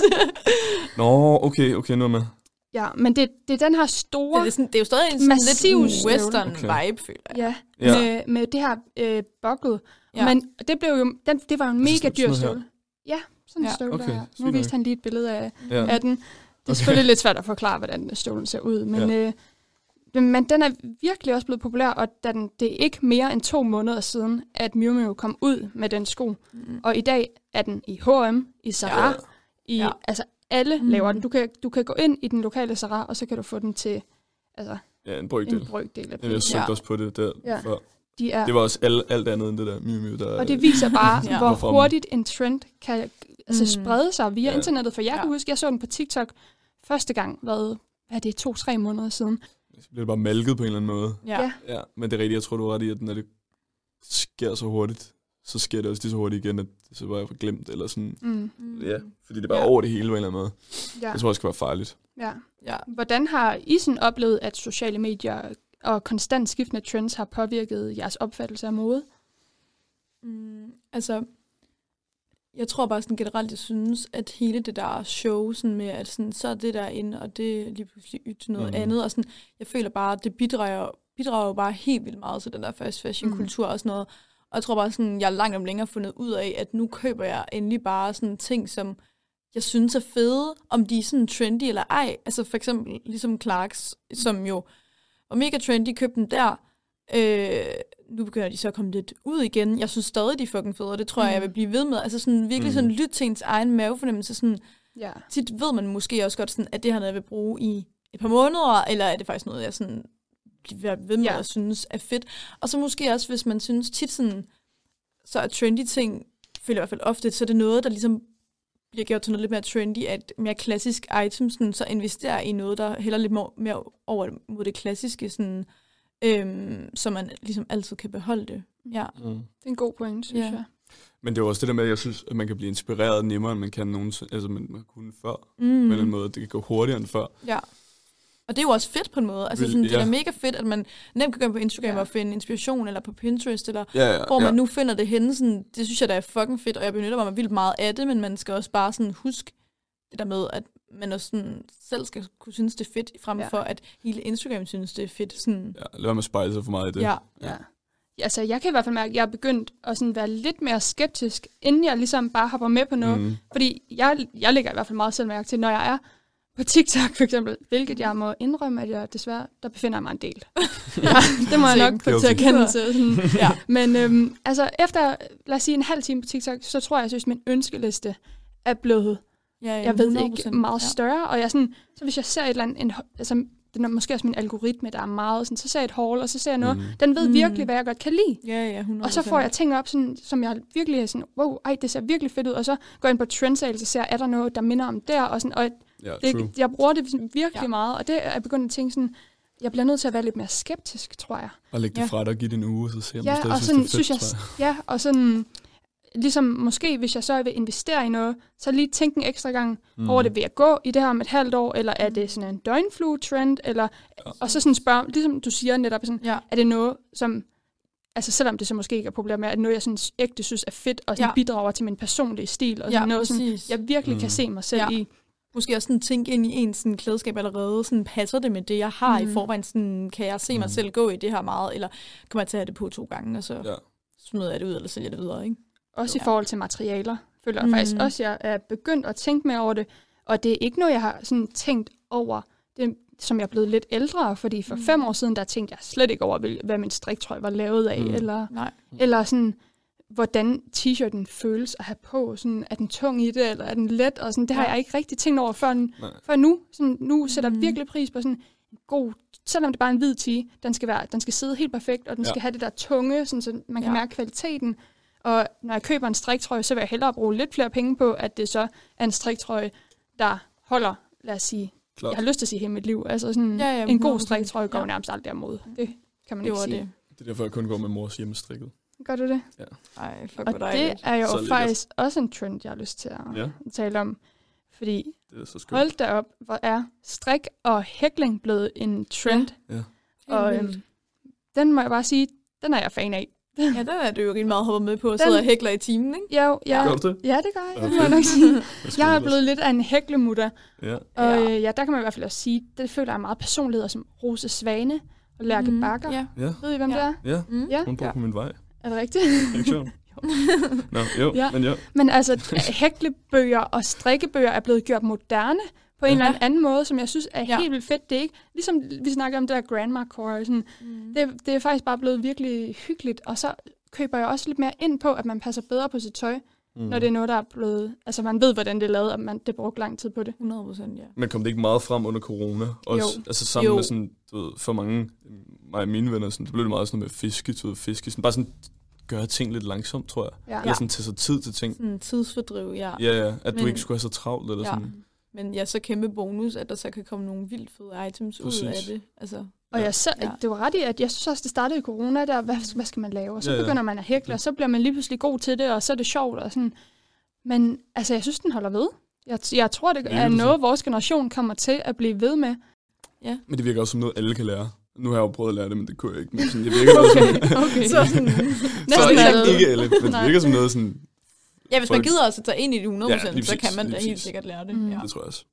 Speaker 4: Nå, okay, nu med.
Speaker 2: Ja, men det er den her store,
Speaker 3: det er jo stadig en massiv western vibe, føler jeg.
Speaker 2: Med det her buckle. Men det blev jo, det var jo en mega dyr støvle. Ja, sådan en støvle der. Nu viste han lige et billede af den. Det er selvfølgelig lidt svært at forklare, hvordan støvlen ser ud, men den er virkelig også blevet populær, og det er ikke mere end 2 måneder siden, at Miu Miu kom ud med den sko. Og i dag er den i H&M, i Zara, altså alle laver den. Du kan gå ind i den lokale Zara, og så kan du få den til
Speaker 4: en brøkdel af prisen. Jeg søgte også på det der før. Det var også alt andet end det der Miu Miu.
Speaker 2: Og det viser bare, hvor hurtigt en trend kan sprede sig via internettet. For jeg kan huske, jeg så den på TikTok første gang, hvad er det, 2-3 måneder siden.
Speaker 4: Så bliver det bare malket på en eller anden måde. Ja, men det er rigtigt, jeg tror, du er ret i, at når det sker så hurtigt, så sker det også lige så hurtigt igen, at det så bare er glemt, eller sådan. Fordi det er bare over det hele på en eller anden måde. Jeg tror også, det kan være farligt.
Speaker 2: Hvordan har I sådan oplevet, at sociale medier og konstant skiftende trends har påvirket jeres opfattelse af mode?
Speaker 3: Altså, jeg tror bare sådan generelt, jeg synes, at hele det der show, sådan med, at sådan, så er det der inde, og det er lige pludselig til noget andet, og sådan, jeg føler bare, at det bidrager jo bare helt vildt meget til den der fast fashion-kultur og sådan noget. jeg tror bare sådan, jeg er langt om længere fundet ud af, at nu køber jeg endelig bare sådan ting, som jeg synes er fede, om de er sådan trendy eller ej. Altså for eksempel ligesom Clarks, som jo var mega trendy, købte den der. Nu begynder de så at komme lidt ud igen. Jeg synes stadig, de er fucking fede, og det tror jeg vil blive ved med. Altså sådan virkelig sådan lyt til ens egen mavefornemmelse. Sådan, tit ved man måske også godt, sådan, at det her noget, jeg vil bruge i et par måneder, eller er det faktisk noget, jeg sådan bliver ved med at synes er fedt. Og så måske også, hvis man synes tit sådan, så er trendy ting, føler jeg i hvert fald ofte, så er det noget, der ligesom bliver gjort til noget lidt mere trendy, at mere klassisk items, sådan, så investerer i noget, der hælder lidt mere over mod det klassiske, sådan, så man ligesom altid kan beholde det. Ja.
Speaker 2: Det er en god point, synes jeg.
Speaker 4: Men det er også det der med, at jeg synes, at man kan blive inspireret nemmere, end man kan altså man kunne før. På en eller anden måde. Det kan gå hurtigere end før.
Speaker 3: Ja. Og det er jo også fedt på en måde. Altså sådan, det er mega fedt, at man nemt kan gå på Instagram og finde inspiration, eller på Pinterest, eller hvor man nu finder det henne. Sådan, det synes jeg, der er fucking fedt, og jeg benytter mig vildt meget af det, men man skal også bare sådan huske det der med, at man også sådan selv skal kunne synes, det er fedt, frem for at hele Instagram synes, det er fedt. Sådan.
Speaker 4: Ja, lad være med at spejle sig for meget i det.
Speaker 2: Ja. Altså, jeg kan i hvert fald mærke, at jeg er begyndt at sådan være lidt mere skeptisk, inden jeg ligesom bare hopper med på noget. Fordi jeg lægger i hvert fald meget selv mærke til, når jeg er på TikTok for eksempel, hvilket jeg må indrømme, at jeg desværre, der befinder jeg mig en del. Det må jeg nok få til at kende til. Sådan. Men altså, efter, lad os sige, en halv time på TikTok, så tror jeg synes, min ønskeliste er blevet, jeg ved ikke, meget større. Og jeg sådan, så hvis jeg ser et eller andet, altså, det er måske også min algoritme, der er meget sådan, så ser jeg et haul, og så ser jeg noget, den ved virkelig, hvad jeg godt kan lide.
Speaker 3: Ja, 100%.
Speaker 2: Og så får jeg ting op, sådan, som jeg virkelig er sådan, wow, det ser virkelig fedt ud, og så går jeg ind på Trendsales og ser, er der noget, der minder om der, og sådan, og jeg bruger det virkelig meget, og det er jeg begyndt at tænke sådan, jeg bliver nødt til at være lidt mere skeptisk, tror jeg.
Speaker 4: Og lægge det fra dig og give det en uge, så ser
Speaker 2: man
Speaker 4: stadig
Speaker 2: sådan,
Speaker 4: det er fedt,
Speaker 2: synes jeg. Og sådan, ligesom måske, hvis jeg så vil investere i noget, så lige tænke en ekstra gang over det, vil jeg gå i det her om et halvt år, eller er det sådan en døgnflue-trend, eller, og så sådan spørge, ligesom du siger netop, sådan, er det noget, som, altså selvom det så måske ikke er populært med, er det noget, jeg sådan ægte synes er fedt, og sådan bidrager til min personlige stil, og sådan noget, sådan, jeg virkelig kan se mig selv i.
Speaker 3: Måske også sådan tænke ind i en sådan klædeskab allerede, sådan passer det med det, jeg har i forvejen, sådan, kan jeg se mig selv gå i det her meget, eller kommer jeg til at have det på 2 gange, og så smider jeg det ud, eller sælger det videre, ikke?
Speaker 2: Også i forhold til materialer, føler jeg faktisk også, jeg er begyndt at tænke mere over det, og det er ikke noget, jeg har sådan tænkt over, det, som jeg er blevet lidt ældre, fordi for 5 år siden, der tænkte jeg slet ikke over, hvad min striktrøje var lavet af, eller sådan, hvordan t-shirten føles at have på, sådan, er den tung i det, eller er den let, og sådan, det har jeg ikke rigtig tænkt over før nu. Sådan, nu sætter jeg virkelig pris på sådan en god, selvom det bare er en hvid tee, den skal sidde helt perfekt, og den skal have det der tunge, sådan, så man kan mærke kvaliteten. Og når jeg køber en striktrøje, så vil jeg hellere bruge lidt flere penge på, at det så er en striktrøje, der holder, lad os sige, jeg har lyst til at sige hele mit liv. Altså sådan, en god striktrøje går nærmest aldrig imod. Det kan man ikke sige.
Speaker 4: Det er derfor, jeg kun går med mors hjemmestrikket.
Speaker 2: Gør du det?
Speaker 4: Ja.
Speaker 3: Ej, fuck,
Speaker 2: og det er jo faktisk også en trend, jeg har lyst til at tale om. Fordi, hold da op, hvor er strik og hækling blevet en trend. Ja. Og den må jeg bare sige, den er jeg fan af.
Speaker 3: Ja, den er du jo rigtig meget hoppet med på at sidde og hækler i timen, ikke?
Speaker 2: Jo,
Speaker 4: Gør du det?
Speaker 2: Ja, det gør jeg. Det må jeg nok sige. Jeg er blevet lidt af en hæklemutter. Ja. Og der kan man i hvert fald også sige, det føler jeg meget personligheder som Rose Svane og Lærke Bakker.
Speaker 4: Ja.
Speaker 2: Ved I, hvem det er?
Speaker 4: Ja, hun bor på min vej.
Speaker 2: Er det rigtigt? Men altså, hæklebøger og strikkebøger er blevet gjort moderne på en eller anden måde, som jeg synes er helt vildt fedt. Det er ikke, ligesom vi snakker om det der grandma-core, sådan, det er faktisk bare blevet virkelig hyggeligt, og så køber jeg også lidt mere ind på, at man passer bedre på sit tøj, når det er noget, der er blevet, altså man ved, hvordan det er lavet, og det bruger lang tid på det.
Speaker 3: 100%, ja.
Speaker 4: Men kom det ikke meget frem under corona? Også, altså sammen med sådan, du ved, for mange, mig og mine venner, sådan, det blev det meget sådan med fiske, sådan, bare sådan gøre ting lidt langsomt, tror jeg. Eller sådan tage sig tid til ting.
Speaker 3: Sådan tidsfordriv,
Speaker 4: at du ikke skulle have så travlt, eller sådan.
Speaker 3: Men så kæmpe bonus, at der så kan komme nogle vildt fede items ud af det. Altså,
Speaker 2: og det var ret i, at jeg synes også, det startede i corona, der, hvad skal man lave? Og så begynder man at hækle, og så bliver man lige pludselig god til det, og så er det sjovt. Og sådan. Men altså, jeg synes, den holder ved. Jeg tror, det er noget, vores generation kommer til at blive ved med.
Speaker 3: Ja.
Speaker 4: Men det virker også som noget, alle kan lære. Nu har jeg jo prøvet at lære det, men det kunne jeg ikke. Men sådan, det virker okay.
Speaker 3: Så sådan,
Speaker 4: så ikke alle, men det virker som noget sådan...
Speaker 3: Ja, hvis man gider også at tage ind i det 100%, så kan man da helt sikkert lære det.
Speaker 4: Det tror jeg også.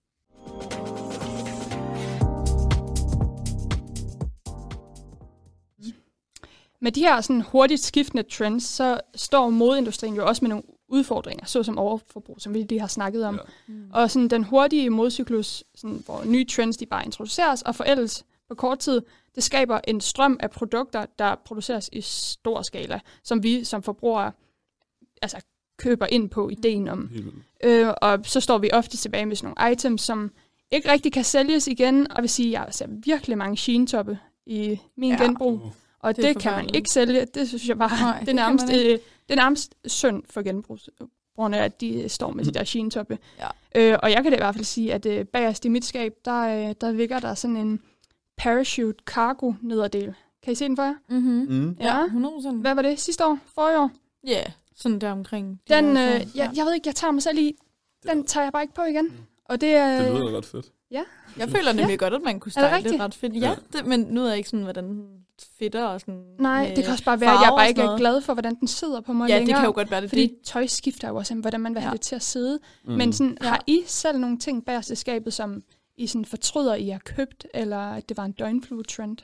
Speaker 2: med de her sådan hurtigt skiftende trends, så står modeindustrien jo også med nogle udfordringer, såsom overforbrug, som vi lige har snakket om. Ja. Og sådan den hurtige modcyklus, sådan, hvor nye trends de bare introduceres og forældes på kort tid, det skaber en strøm af produkter, der produceres i stor skala, som vi som forbrugere altså køber ind på ideen om. Og så står vi ofte tilbage med sådan nogle items, som ikke rigtig kan sælges igen, og vil sige, at jeg ser virkelig mange Shein-toppe i min genbrug, og det kan man ikke sælge. Det synes jeg bare, det er nærmest synd for genbrugsbrugerne, at de står med de der Shein-toppe. Ja. Og jeg kan da i hvert fald sige, at bagerst i mit skab, der ligger der sådan en parachute cargo nederdel. Kan I se den for jer? Ja, 100%. Hvad var det? Sidste år? Forrige år?
Speaker 3: Ja, yeah, sådan der omkring.
Speaker 2: Den, jeg ved ikke, jeg tager mig selv i. Den tager jeg bare ikke på igen. Og det
Speaker 4: lyder ret fedt.
Speaker 2: Ja.
Speaker 3: Jeg føler nemlig godt, at man kunne style det ret fedt. Ja, men nu ved jeg ikke sådan, hvordan fedter og sådan.
Speaker 2: Nej, det kan også bare være, at jeg bare ikke er glad for, hvordan den sidder på mig længere.
Speaker 3: Ja, det kan jo godt være det.
Speaker 2: Fordi tøj skifter jo også, hvordan man vil have det til at sidde. Men sådan, har I selv nogle ting bagerst i skabet, som I sådan fortryder, I har købt, eller at det var en døgnflue-trend?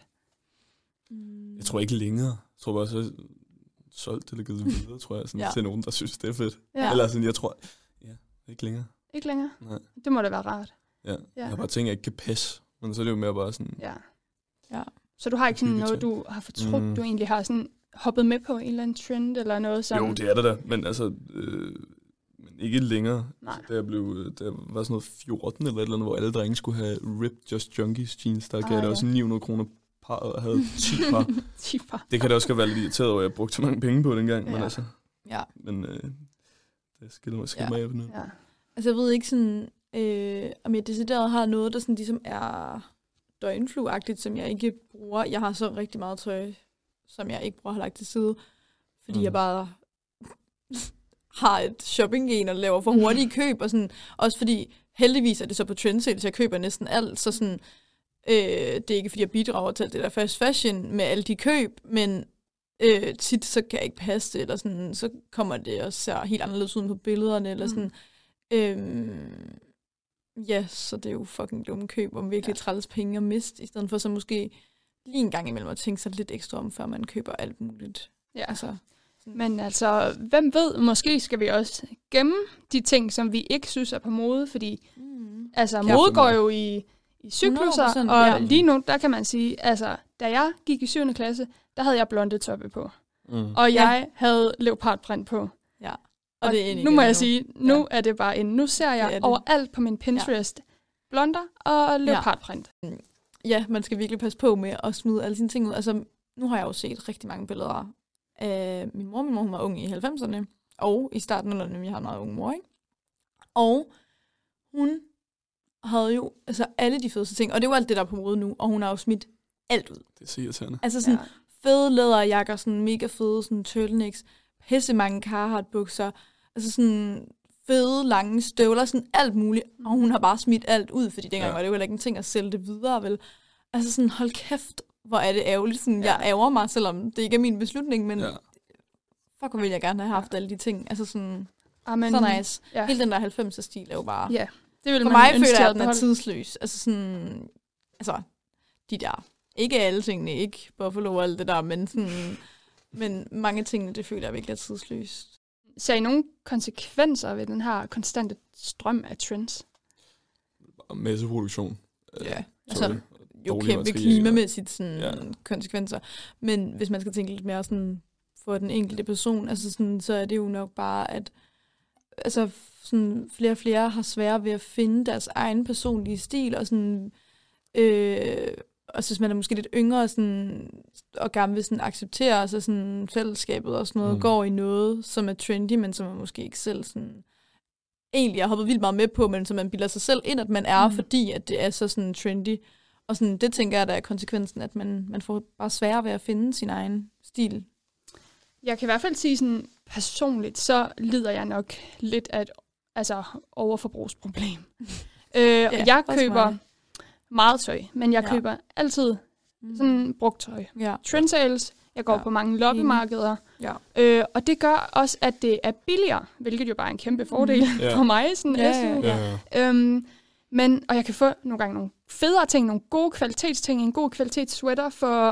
Speaker 4: Jeg tror ikke længere. Jeg tror bare, så solgt eller givet videre, tror jeg. Sådan, til nogen, der synes, det er fedt. Ja. Eller sådan, jeg tror, ikke længere.
Speaker 2: Ikke længere?
Speaker 4: Nej.
Speaker 2: Det må da være rart.
Speaker 4: Ja. Jeg har bare tænkt, at jeg ikke kan passe. Men så er det jo mere bare sådan...
Speaker 2: Ja. Så du har ikke sådan noget, du har fortrudt, du egentlig har sådan hoppet med på en eller anden trend, eller noget som...
Speaker 4: Jo, det er det da. Men altså... men ikke længere.
Speaker 2: Nej.
Speaker 4: Da jeg var sådan noget 14 eller et eller andet, hvor alle drenge skulle have ripped Just Junkies jeans, der gav det også 900 kroner parret og havde 10 par.
Speaker 2: 10 par.
Speaker 4: Det kan da også godt være lidt irriteret over, at jeg brugte så mange penge på dengang.
Speaker 2: Ja.
Speaker 4: Men altså...
Speaker 3: Ja.
Speaker 4: Men det skiller mig af på nu.
Speaker 3: Ja. Altså jeg ved ikke sådan... om jeg decideret har noget, der sådan ligesom er døgnflueagtigt, som jeg ikke bruger. Jeg har så rigtig meget tøj, som jeg ikke bruger, har lagt til side, fordi jeg bare har et shopping-gen og laver for hurtige køb, og sådan, også fordi heldigvis er det så på trendsale, så jeg køber næsten alt, så sådan, det er ikke fordi jeg bidrager til det der fast fashion med alle de køb, men tit så kan jeg ikke passe det, eller sådan, så kommer det og ser helt anderledes ud på billederne, eller sådan. Ja, så det er jo fucking dumme køb, om virkelig træls penge at miste, i stedet for så måske lige en gang imellem at tænke sig lidt ekstra om, før man køber alt muligt.
Speaker 2: Ja, altså. Men altså, hvem ved, måske skal vi også gemme de ting, som vi ikke synes er på mode, fordi altså, mode går jo i cykluser, og lige nu, der kan man sige, altså, da jeg gik i 7. klasse, der havde jeg blonde toppe på, og jeg havde leopardprint på.
Speaker 3: Ja.
Speaker 2: Og nu må jeg sige, nu er det bare nu ser jeg overalt på min Pinterest blonder og leopardprint.
Speaker 3: Ja, man skal virkelig passe på med at smide alle sine ting ud. Altså, nu har jeg jo set rigtig mange billeder af min mor. Min mor, hun var ung i 90'erne, og i starten af 00'erne, jeg har en meget ung mor, ikke? Og hun havde jo altså alle de fedeste ting, og det er jo alt det, der er på mode nu, og hun har jo smidt alt ud.
Speaker 4: Det er så irriterende.
Speaker 3: Altså sådan fede læderjakker, sådan mega fede sådan turtlenecks, pisse mange Carhartt-bukser, altså sådan fede, lange støvler, sådan alt muligt, og hun har bare smidt alt ud, fordi dengang var det jo heller ikke en ting at sælge det videre, vel? Altså sådan, hold kæft, hvor er det ærgerligt. Sådan, jeg ærger mig, selvom det ikke er min beslutning, men fuck, hvor vil jeg gerne have haft alle de ting. Altså sådan, så nice. Ja. Hele den der 90'er-stil er jo bare...
Speaker 2: Ja, det vil
Speaker 3: for mig føler jeg, at den er tidsløs. Altså sådan, altså, de der, ikke alle tingene, ikke Buffalo og alt det der, men sådan... Men mange ting, det føler jeg virkelig er tidsløst.
Speaker 2: Ser I nogle konsekvenser ved den her konstante strøm af trends?
Speaker 4: Masseproduktion.
Speaker 3: Ja, altså jo kæmpe klimamæssigt sådan, konsekvenser. Men hvis man skal tænke lidt mere sådan, for den enkelte person, altså sådan, så er det jo nok bare, at altså, sådan, flere og flere har svært ved at finde deres egen personlige stil, og sådan... og så hvis man er måske lidt yngre sådan, og gerne vil sådan, acceptere, så sådan, fællesskabet og sådan noget går i noget, som er trendy, men som man måske ikke selv sådan, egentlig har hoppet vildt meget med på, men som man bilder sig selv ind, at man er, fordi at det er så sådan trendy. Og sådan, det tænker jeg, der er konsekvensen, at man får bare sværere ved at finde sin egen stil.
Speaker 2: Jeg kan i hvert fald sige sådan, personligt, så lider jeg nok lidt af et overforbrugsproblem. Jeg køber meget tøj, men jeg køber altid sådan brugt tøj. Ja. Trendsales, jeg går på mange loppemarkeder, og det gør også, at det er billigere, hvilket jo bare er en kæmpe fordel for mig. Sådan, men, og jeg kan få nogle gange nogle federe ting, nogle gode kvalitetsting, en god kvalitetssweater for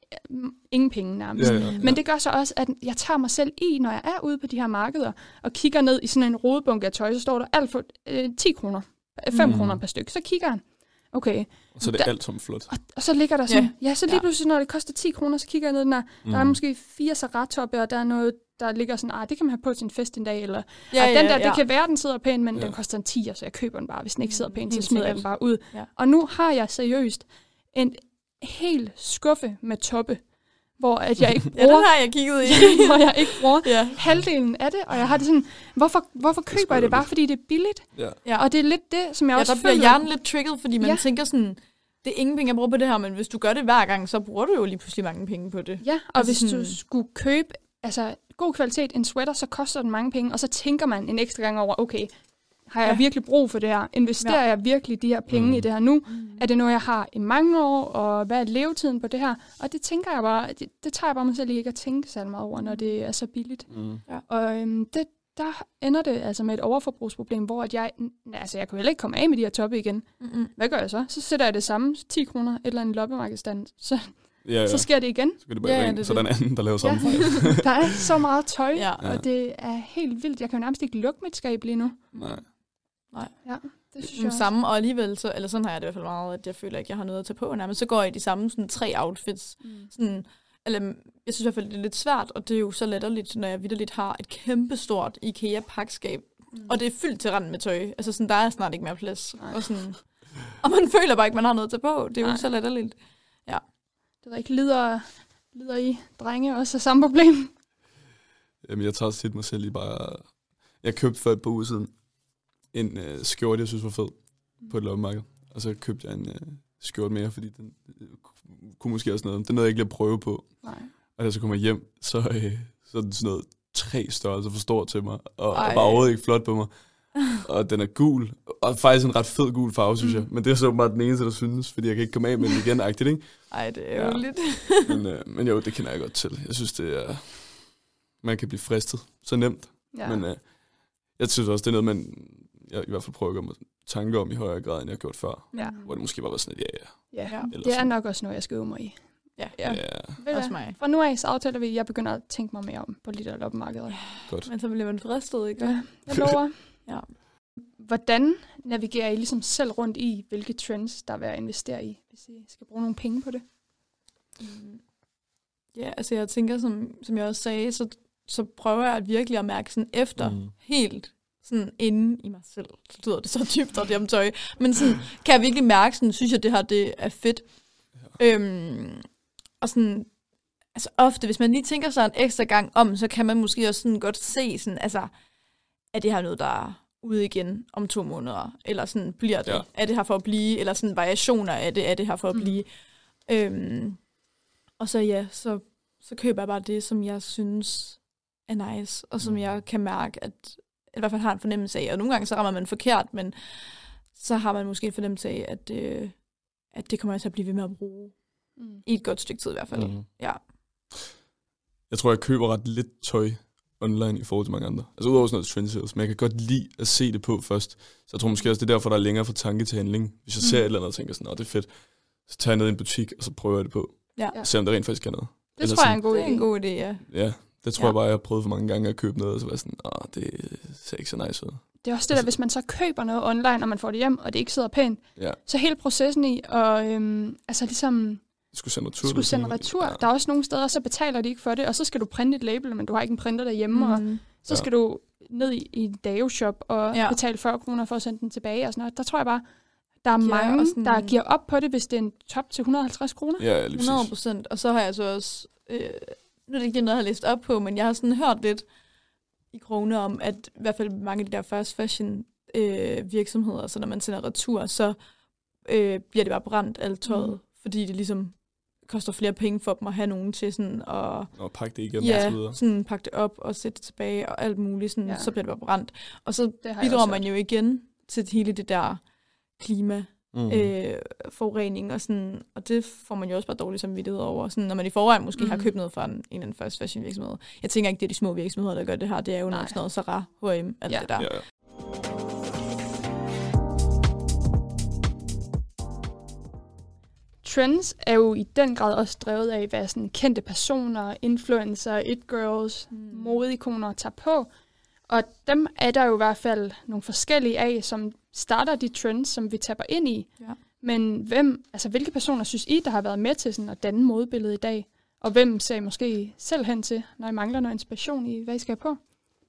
Speaker 2: ingen penge nærmest. Men det gør så også, at jeg tager mig selv i, når jeg er ude på de her markeder, og kigger ned i sådan en rodebunke af tøj, så står der alt for 10 kroner, 5 kroner per stykke. Så kigger jeg, okay.
Speaker 4: Og så er det alt som flot.
Speaker 2: Og så ligger der sådan, så lige pludselig, når det koster 10 kroner, så kigger jeg ned, der er måske 4 Saratoppe, og der er noget, der ligger sådan, det kan man have på til en fest en dag, eller det kan være, den sidder pænt, men den koster en 10'er, så jeg køber den bare. Hvis den ikke sidder pænt, så smider jeg den bare ud. Ja. Og nu har jeg seriøst en hel skuffe med toppe, hvor at jeg ikke bruger,
Speaker 3: den har jeg kigget i.
Speaker 2: hvor jeg ikke bruger halvdelen af det, og jeg har det sådan, hvorfor køber jeg det bare, fordi det er billigt? Ja. Og det er lidt det, som jeg også føler.
Speaker 3: Der bliver hjernen lidt trigget, fordi man tænker sådan, det er ingen penge, jeg bruger på det her, men hvis du gør det hver gang, så bruger du jo lige pludselig mange penge på det.
Speaker 2: Ja, og hvis du skulle købe god kvalitet, en sweater, så koster den mange penge, og så tænker man en ekstra gang over, okay, har jeg virkelig brug for det her? Investerer jeg virkelig de her penge i det her nu? Er det noget, jeg har i mange år, og hvad er levetiden på det her? Og det tænker jeg bare, det tager jeg bare mig selv ikke at tænke så meget over, når det er så billigt. Og der ender det altså med et overforbrugsproblem, hvor at jeg kan jo heller ikke komme af med de her toppe igen. Hvad gør jeg så? Så sætter jeg det samme 10 kroner eller en loppemarkedstand, så sker det igen.
Speaker 4: Så kan det bare ringe, så der er en anden, der laver samme fejl.
Speaker 2: Der er så meget tøj, og det er helt vildt. Jeg kan jo nærmest ikke lukke mit skab lige nu.
Speaker 4: Nej.
Speaker 2: Ja, det synes jeg
Speaker 3: samme, og alligevel, eller sådan har jeg det i hvert fald meget, at jeg føler ikke, jeg har noget at tage på nærmest. Så går jeg i de samme sådan 3 outfits. Sådan, eller, jeg synes i hvert fald, det er lidt svært, og det er jo så letterligt, når jeg vitterligt har et kæmpestort IKEA-pakskab, og det er fyldt til randen med tøj. Altså sådan, der er snart ikke mere plads. Og man føler bare ikke, man har noget at tage på. Det er jo så letterligt. Ja.
Speaker 2: Det er ikke lider I drenge også af samme problem?
Speaker 4: Jamen, jeg tager tit mig selv i bare... Jeg købte for et par uger siden en skjorte, jeg synes var fed, på et loppemarked. Og så købte jeg en skjorte mere, fordi den kunne måske også noget. Det er noget, jeg ikke lige at prøve på.
Speaker 2: Nej.
Speaker 4: Og da så kommer jeg hjem, så er den sådan noget 3 størrelser for stor til mig, og var overhovedet ikke flot på mig. Og den er gul, og faktisk en ret fed gul farve, synes jeg. Men det er så bare den eneste, der synes, fordi jeg kan ikke komme af med den igen, agtigt, ikke?
Speaker 3: Ej, det er jo lidt.
Speaker 4: Men jo, det kender jeg godt til. Jeg synes, det er... Man kan blive fristet så nemt. Ja. Men jeg synes også, det er noget, jeg i hvert fald prøver at gøre mig tanker om i højere grad, end jeg har gjort før. Ja. Hvor det måske bare var sådan,
Speaker 2: ja. Det er nok også noget, jeg skal øve mig i.
Speaker 3: Ja. Også mig.
Speaker 2: Fra nu af, så aftaler vi, at jeg begynder at tænke mig mere om på de der loppemarkeder.
Speaker 4: Godt.
Speaker 3: Men så bliver man fristet, ikke?
Speaker 2: Ja, jeg lover. Ja. Hvordan navigerer I ligesom selv rundt i, hvilke trends, der er værd at investere i, hvis I skal bruge nogle penge på det?
Speaker 3: Ja, altså jeg tænker, som jeg også sagde, så prøver jeg virkelig at mærke sådan efter, helt sådan inde i mig selv. Så lyder det så dybt, og det om tøj. Men sådan, kan jeg virkelig mærke, sådan, synes jeg, det her det er fedt. Ja. Og sådan, altså ofte, hvis man lige tænker sig en ekstra gang om, så kan man måske også sådan godt se, sådan, altså, er det her noget, der er ude igen om 2 måneder? Eller sådan, bliver det? Ja. Er det her for at blive? Eller sådan variationer af det, er det her for at blive? Og så køber jeg bare det, som jeg synes er nice, og som jeg kan mærke, at i hvert fald har en fornemmelse af. Og nogle gange så rammer man forkert, men så har man måske en fornemmelse af, at det kommer jeg til at blive ved med at bruge. I et godt stykke tid i hvert fald. Ja.
Speaker 4: Jeg tror, jeg køber ret lidt tøj online i forhold til mange andre. Altså udover sådan noget trend sales, men jeg kan godt lide at se det på først. Så jeg tror måske også, det er derfor, der er længere fra tanke til handling. Hvis jeg ser et eller andet og tænker sådan, det er fedt, så tager jeg ned i en butik, og så prøver jeg det på. Ja. Og ser om det rent faktisk kan noget.
Speaker 2: Det eller tror jeg er
Speaker 3: en god idé, ja.
Speaker 4: Ja, det tror jeg bare, jeg har prøvet for mange gange at købe noget, og så var sådan, det ser ikke så nice ud.
Speaker 2: Det er også det der, hvis man så køber noget online, og man får det hjem, og det ikke sidder pænt, så hele processen i, og altså ligesom...
Speaker 4: Skulle sende retur.
Speaker 2: Ja. Der er også nogle steder, så betaler de ikke for det, og så skal du printe et label, men du har ikke en printer derhjemme, og så skal du ned i en Dao-shop og betale 40 kroner for at sende den tilbage og sådan noget. Der tror jeg bare, der er mange, sådan... der giver op på det, hvis det er en top til 150 kroner.
Speaker 4: Ja,
Speaker 3: 100%. Og så har jeg så også, nu er det ikke noget, jeg har læst op på, men jeg har sådan hørt lidt i krone om, at i hvert fald mange af de der fast fashion virksomheder, så når man sender retur, så bliver det bare brændt alt tøjet, fordi det ligesom koster flere penge for dem at have nogen til sådan
Speaker 4: og pakke det igen.
Speaker 3: Ja, sådan pakke det op og sætte det tilbage og alt muligt, sådan, så bliver det bare brændt. Og så bidrager man jo igen til hele det der klima forurening og sådan, og det får man jo også bare dårlig samvittighed over, sådan, når man i forvejen måske har købt noget fra en eller anden fast fashion virksomhed. Jeg tænker ikke, det er de små virksomheder, der gør det her. Det er jo sådan noget Zara, H&M, alt det der. Ja.
Speaker 2: trends er jo i den grad også drevet af, hvad sådan kendte personer, influencer, it-girls, modeikoner tager på. Og dem er der jo i hvert fald nogle forskellige af, som starter de trends, som vi tapper ind i.
Speaker 3: Ja.
Speaker 2: Men hvilke personer synes I, der har været med til sådan at danne modebilledet i dag? Og hvem ser I måske selv hen til, når I mangler noget inspiration i, hvad I skal have på?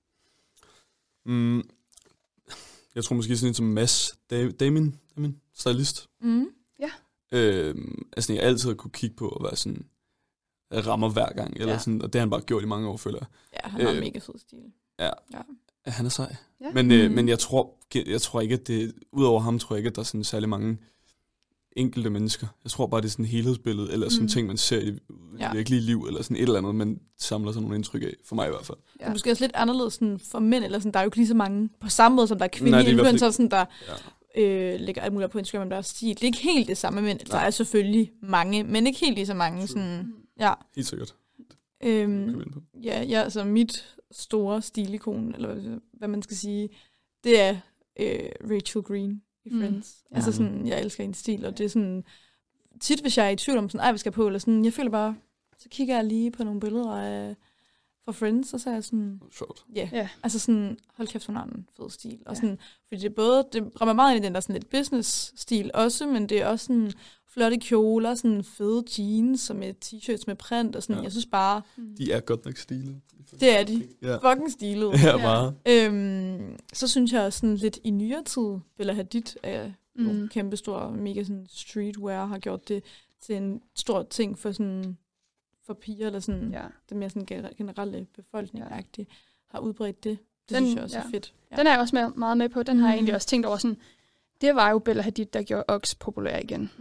Speaker 4: Jeg tror måske sådan en som Mads Damien, stylist.
Speaker 2: Ja.
Speaker 4: Altså jeg altid kunne kigge på og være sådan, jeg rammer hver gang, eller sådan, og det har han bare gjort i mange år, føler jeg.
Speaker 3: Ja, han har en mega fed stil.
Speaker 4: Ja. Han er sej.
Speaker 2: Ja.
Speaker 4: Men jeg tror ikke, at det, udover ham, tror jeg ikke, at der er sådan særlig mange enkelte mennesker. Jeg tror bare, det er sådan et helhedsbillede, eller sådan ting, man ser i det virkelige liv, eller sådan et eller andet, man samler sådan nogle indtryk af, for mig i hvert fald.
Speaker 3: Ja. Det er måske også lidt anderledes sådan for mænd, eller sådan, der er jo ikke lige så mange på samme måde, som der er kvindelige influencer, sådan, der lægger alt muligt på Instagram, der er stil. Det er ikke helt det samme, men der er selvfølgelig mange, men ikke helt lige så mange. Sådan, ja.
Speaker 4: Helt sikkert.
Speaker 3: Ja, altså mit store stilikon, eller hvad man skal sige, det er Rachel Green i Friends. Altså sådan, jeg elsker hendes stil, og det er sådan, tit hvis jeg er i tvivl om sådan, hvad skal jeg på, eller sådan, jeg føler bare, så kigger jeg lige på nogle billeder af fra Friends, og så er jeg sådan, altså sådan, hold kæft, hun har en fed stil, og sådan, fordi det rammer meget ind i den der sådan lidt business-stil også, men det er også sådan flotte kjoler, sådan fede jeans, og med t-shirts med print, og sådan, jeg synes bare...
Speaker 4: De er godt nok stilet.
Speaker 3: Det er de. Fucking stilet.
Speaker 4: Ja, meget.
Speaker 3: Så synes jeg også sådan lidt i nyere tid, Bella Hadid er nogle kæmpe store, mega sådan streetwear, har gjort det til en stor ting for sådan, for piger, eller sådan, det mere sådan generelle befolkning-agtigt, har udbredt det. Det synes jeg også er fedt. Ja.
Speaker 2: Den er jeg også meget med på. Den har jeg egentlig også tænkt over sådan, det var jo Bella Hadid, der gjorde Ox populær igen.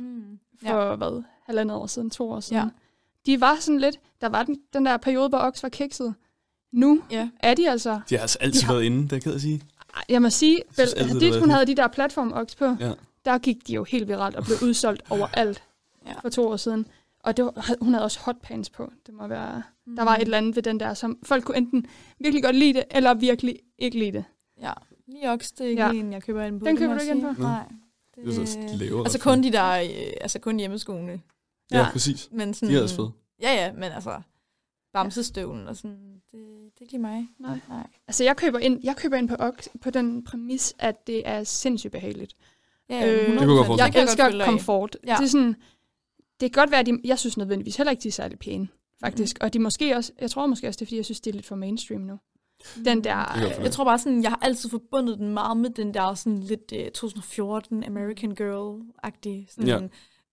Speaker 2: For 1,5 år siden, 2 år siden. Ja. De var sådan lidt, der var den der periode, hvor Ox var kikset. Nu er de altså...
Speaker 4: De har altså altid været inde, det kan jeg sige.
Speaker 2: Jeg må sige, Bella Hadid, hun havde de der platform-Ox på. Ja. Der gik de jo helt viralt og blev udsolgt overalt for 2 år siden. Og hun havde også hotpants på. Det må være... Der var et eller andet ved den der, som folk kunne enten virkelig godt lide det, eller virkelig ikke lide det.
Speaker 3: Ja. Lige Ox, det er ikke en, jeg køber ind på.
Speaker 2: Den køber du ikke ind på?
Speaker 3: Nej.
Speaker 4: Det er så lavere.
Speaker 3: Altså kun de der, altså kun hjemmeskoene.
Speaker 4: Ja, præcis.
Speaker 3: Men sådan,
Speaker 4: de er også fede.
Speaker 3: Ja, men altså, bamsestøvlen og sådan, det er ikke lige mig.
Speaker 2: Nej. Altså jeg køber ind på Ox på den præmis, at det er sindssygt behageligt.
Speaker 3: Ja,
Speaker 2: jeg elsker komfort. Ja. Det er sådan, det kan godt være, at jeg synes nødvendigvis heller ikke, de er særlig pæne, faktisk. Og de måske også, jeg tror måske også, det er, fordi jeg synes, det er lidt for mainstream nu. Den der...
Speaker 3: Jeg tror bare sådan, jeg har altid forbundet den meget med den der sådan lidt 2014 American Girl-agtig. Sådan,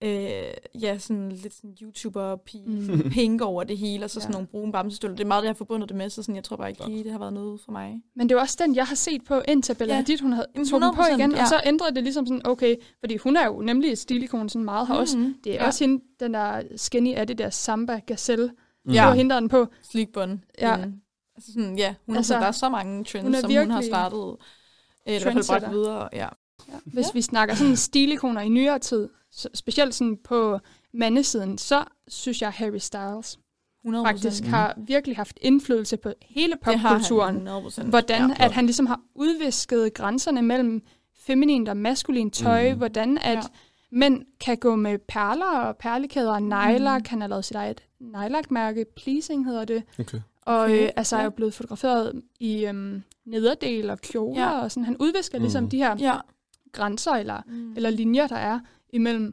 Speaker 3: sådan lidt sådan YouTuber-pige, pink over det hele, og så sådan nogle brune bamsestøvler. Det er meget, det jeg har forbundet det med, så sådan, jeg tror bare ikke lige, det har været noget for mig.
Speaker 2: Men det er også den, jeg har set på, indtil Bella Hadid, hun havde tog den på igen, og så ændrede det ligesom sådan, okay, fordi hun er jo nemlig et stilikon sådan meget, har også, det er også hende, den der skinny af det der Samba Gazelle, hvor hende der den på.
Speaker 3: Sleek bun. Altså sådan, der er så mange trends, som hun har startet, eller i hvert fald bragt videre. Ja.
Speaker 2: Hvis vi snakker sådan stilikoner i nyere tid, specielt sådan på mandesiden, så synes jeg, Harry Styles 100%. Faktisk har virkelig haft indflydelse på hele popkulturen. Hvordan at han ligesom har udvisket grænserne mellem feminint og maskulin tøj, hvordan at mænd kan gå med perler og perlekæder og nejlak. Han har lavet sit eget nejlak-mærke, Pleasing hedder det.
Speaker 4: Okay.
Speaker 2: Og er jo blevet fotograferet i nederdel og kjoler, og sådan. Han udvisker ligesom de her grænser eller linjer, der er imellem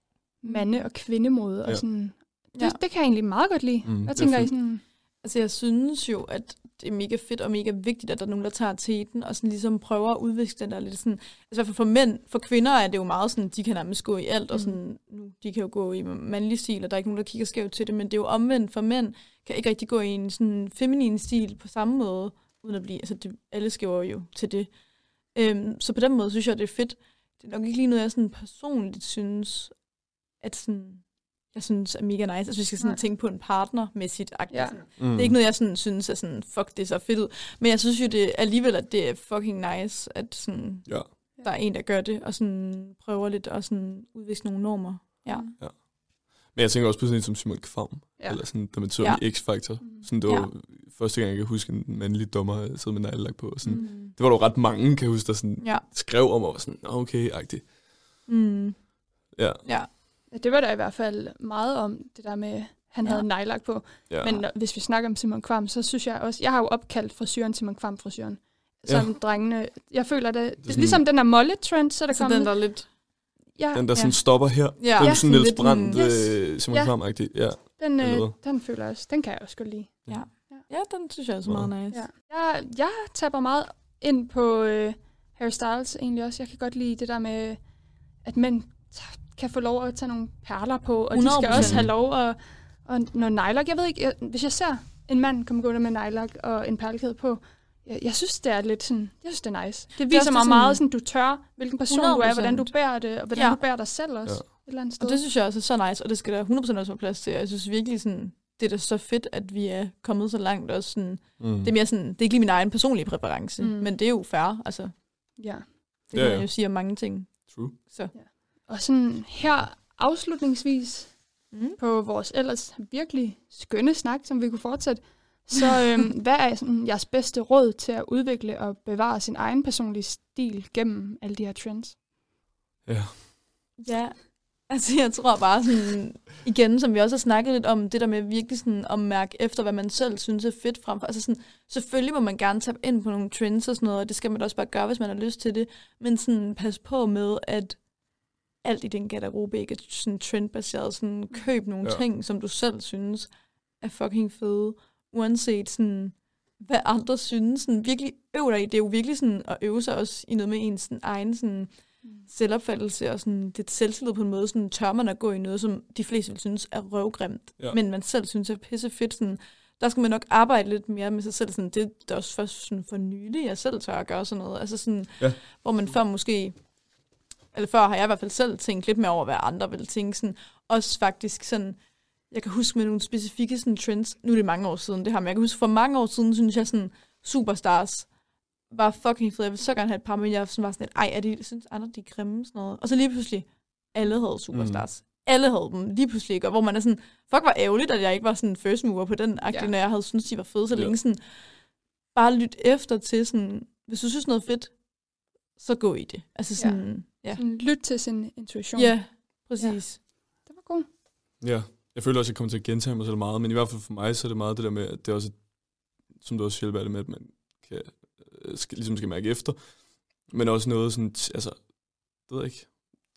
Speaker 2: mande- og kvindemode. Og sådan. Det kan jeg egentlig meget godt lide. Hvad tænker I sådan?
Speaker 3: Altså jeg synes jo, at det er mega fedt og mega vigtigt, at der er nogen, der tager teten og sådan ligesom prøver at udvikle den der lidt sådan. Altså i hvert fald for mænd, for kvinder er det jo meget sådan, de kan nærmest gå i alt, og sådan, nu, de kan jo gå i mandlig stil, og der er ikke nogen, der kigger skævt til det, men det er jo omvendt for mænd, kan ikke rigtig gå i en sådan feminin stil på samme måde, uden at blive, altså alle skæver jo til det. Så på den måde synes jeg, det er fedt. Det er nok ikke lige noget, jeg sådan personligt synes, at sådan, jeg synes er mega nice. Altså vi skal sådan tænke på en partnermæssigt. Ja. Det er ikke noget, jeg sådan synes er sådan, fuck, det er så fedt ud. Men jeg synes jo det alligevel, at det er fucking nice, at sådan, der er en, der gør det, og sådan prøver lidt at sådan udvise nogle normer. Ja.
Speaker 4: Men jeg tænker også på sådan en som Simon Kvam, eller sådan, da man så i X-Factor. Sådan, det var første gang, jeg kan huske en mandlig dommer sidde med nejlak på. Og sådan. Det var der jo ret mange, kan jeg huske, der sådan, skrev om, og var sådan, okay-agtigt.
Speaker 3: Ja.
Speaker 2: Det var der i hvert fald meget om, det der med, han havde nejlagt på. Ja. Men hvis vi snakker om Simon Kvam, så synes jeg også, jeg har jo opkaldt frisøren Simon Kvam-frisøren. Som drengene, jeg føler det ligesom den der mollet-trend, så der kommer.
Speaker 3: Den der lidt...
Speaker 2: Ja.
Speaker 4: Den der sådan stopper her. Ja. Den sådan lidt brændt Simon Kvam-agtig. Ja.
Speaker 2: Den føler jeg også. Den kan jeg også godt lide.
Speaker 3: Ja, den synes jeg også er meget nice.
Speaker 2: Ja. Jeg tapper meget ind på Harry Styles egentlig også. Jeg kan godt lide det der med, at mænd kan få lov at tage nogle perler på, og 100%. De skal også have lov at noget nejlak. Jeg ved ikke, hvis jeg ser en mand komme gående med nejlak og en perlekæde på, jeg synes, det er lidt sådan, jeg synes, det er nice. Det viser mig meget, sådan, du tør, hvilken person 100%. Du er, hvordan du bærer det, og hvordan du bærer dig selv også. Et eller andet sted.
Speaker 3: Og det synes jeg også er så nice, og det skal der 100% også være plads til. Jeg synes virkelig, sådan, det er da så fedt, at vi er kommet så langt. Også sådan, det er mere sådan, det er ikke lige min egen personlige præference, men det er jo fair. Altså, det kan man jo sige om mange ting.
Speaker 4: True.
Speaker 3: Så.
Speaker 2: Ja. Og sådan her afslutningsvis på vores ellers virkelig skønne snak, som vi kunne fortsætte, så hvad er sådan jeres bedste råd til at udvikle og bevare sin egen personlige stil gennem alle de her trends?
Speaker 3: Ja, altså jeg tror bare sådan, igen, som vi også har snakket lidt om, det der med virkelig sådan at mærke efter, hvad man selv synes er fedt fremfor. Altså sådan, selvfølgelig må man gerne tabe ind på nogle trends og sådan noget, og det skal man også bare gøre, hvis man har lyst til det, men sådan pas på med, at alt i den garderobe ikke er sådan trendbaseret, sådan køb nogle ting, som du selv synes er fucking fede, uanset sådan, hvad andre synes, sådan virkelig øv dig i. Det er jo virkelig sådan at øve sig også i noget med ens sådan, egen sådan, selvopfattelse og sådan, det selvtillid på en måde, sådan tør man at gå i noget, som de fleste vil synes er røvgrimt, men man selv synes er pissefedt. Sådan, der skal man nok arbejde lidt mere med sig selv. Sådan, det er også først sådan for nylig, jeg selv tør at gøre sådan noget. Altså sådan, hvor man før måske, eller før har jeg i hvert fald selv tænkt lidt mere over, hvad andre vil tænke. Sådan, også faktisk sådan, jeg kan huske med nogle specifikke sådan, trends, nu er det mange år siden det her, men jeg kan huske for mange år siden, synes jeg sådan, Superstars var fucking fed. Jeg ville så gerne have et par, men jeg var sådan lidt, synes andre, de er grimme, sådan noget. Og så lige pludselig, alle havde Superstars. Alle havde dem lige pludselig ikke, og hvor man er sådan, fuck, var ærgerligt, at jeg ikke var sådan first mover på den agtige, når jeg havde syntes, de var fede så længe. Sådan, bare lyt efter til sådan, hvis du synes noget fedt, så gå i det. Altså sådan,
Speaker 2: sådan, lyt til sin intuition.
Speaker 3: Ja, præcis.
Speaker 2: Ja. Det var god.
Speaker 4: Ja, jeg føler også, at jeg kommer til at gentage mig selv meget, men i hvert fald for mig, så er det meget det der med, at det er også, som du også hjælper det med, at man kan, skal mærke efter, men også noget sådan, altså, det ved jeg ikke,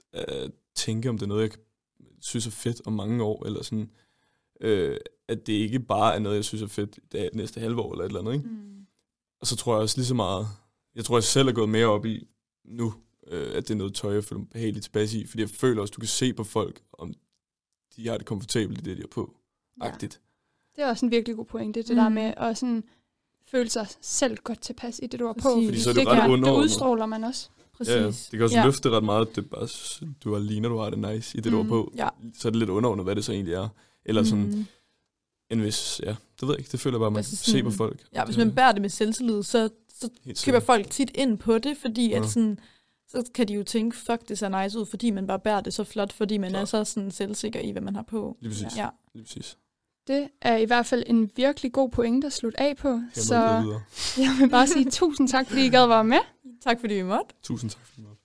Speaker 4: tænke om det er noget, jeg synes er fedt om mange år, eller sådan, at det ikke bare er noget, jeg synes er fedt det næste halve år, eller et eller andet, ikke? Og så tror jeg også lige så meget, jeg tror, jeg selv er gået mere op i nu, at det er noget tøj, jeg føler mig behageligt tilbage i, fordi jeg føler også, du kan se på folk, om de har det komfortabelt i det, de er på. Agtigt.
Speaker 2: Det er også en virkelig god pointe, det der med at sådan føle sig selv godt tilpas i det, du er på.
Speaker 4: Fordi så er det ret
Speaker 2: det udstråler man også.
Speaker 3: Præcis.
Speaker 4: Ja, det kan også løfte ret meget, det er bare, du ligner, du har det nice i det, du er på. Ja. Så er det lidt underordnet, hvad det så egentlig er. Eller sådan, en vis, det ved jeg ikke, det føler bare, man kan se på folk.
Speaker 3: Ja, hvis man bærer det med selvtillid, så køber folk tit ind på det, fordi at sådan, så kan de jo tænke, fuck, det ser nice ud, fordi man bare bærer det så flot, fordi man er så sådan selvsikker i, hvad man har på.
Speaker 4: Lige præcis.
Speaker 3: Ja.
Speaker 4: Lige præcis.
Speaker 2: Det er i hvert fald en virkelig god pointe at slutte af på. Så jeg vil bare sige tusind tak, fordi I gad være med.
Speaker 3: Tak fordi vi måtte.
Speaker 4: Tusind tak fordi I måtte.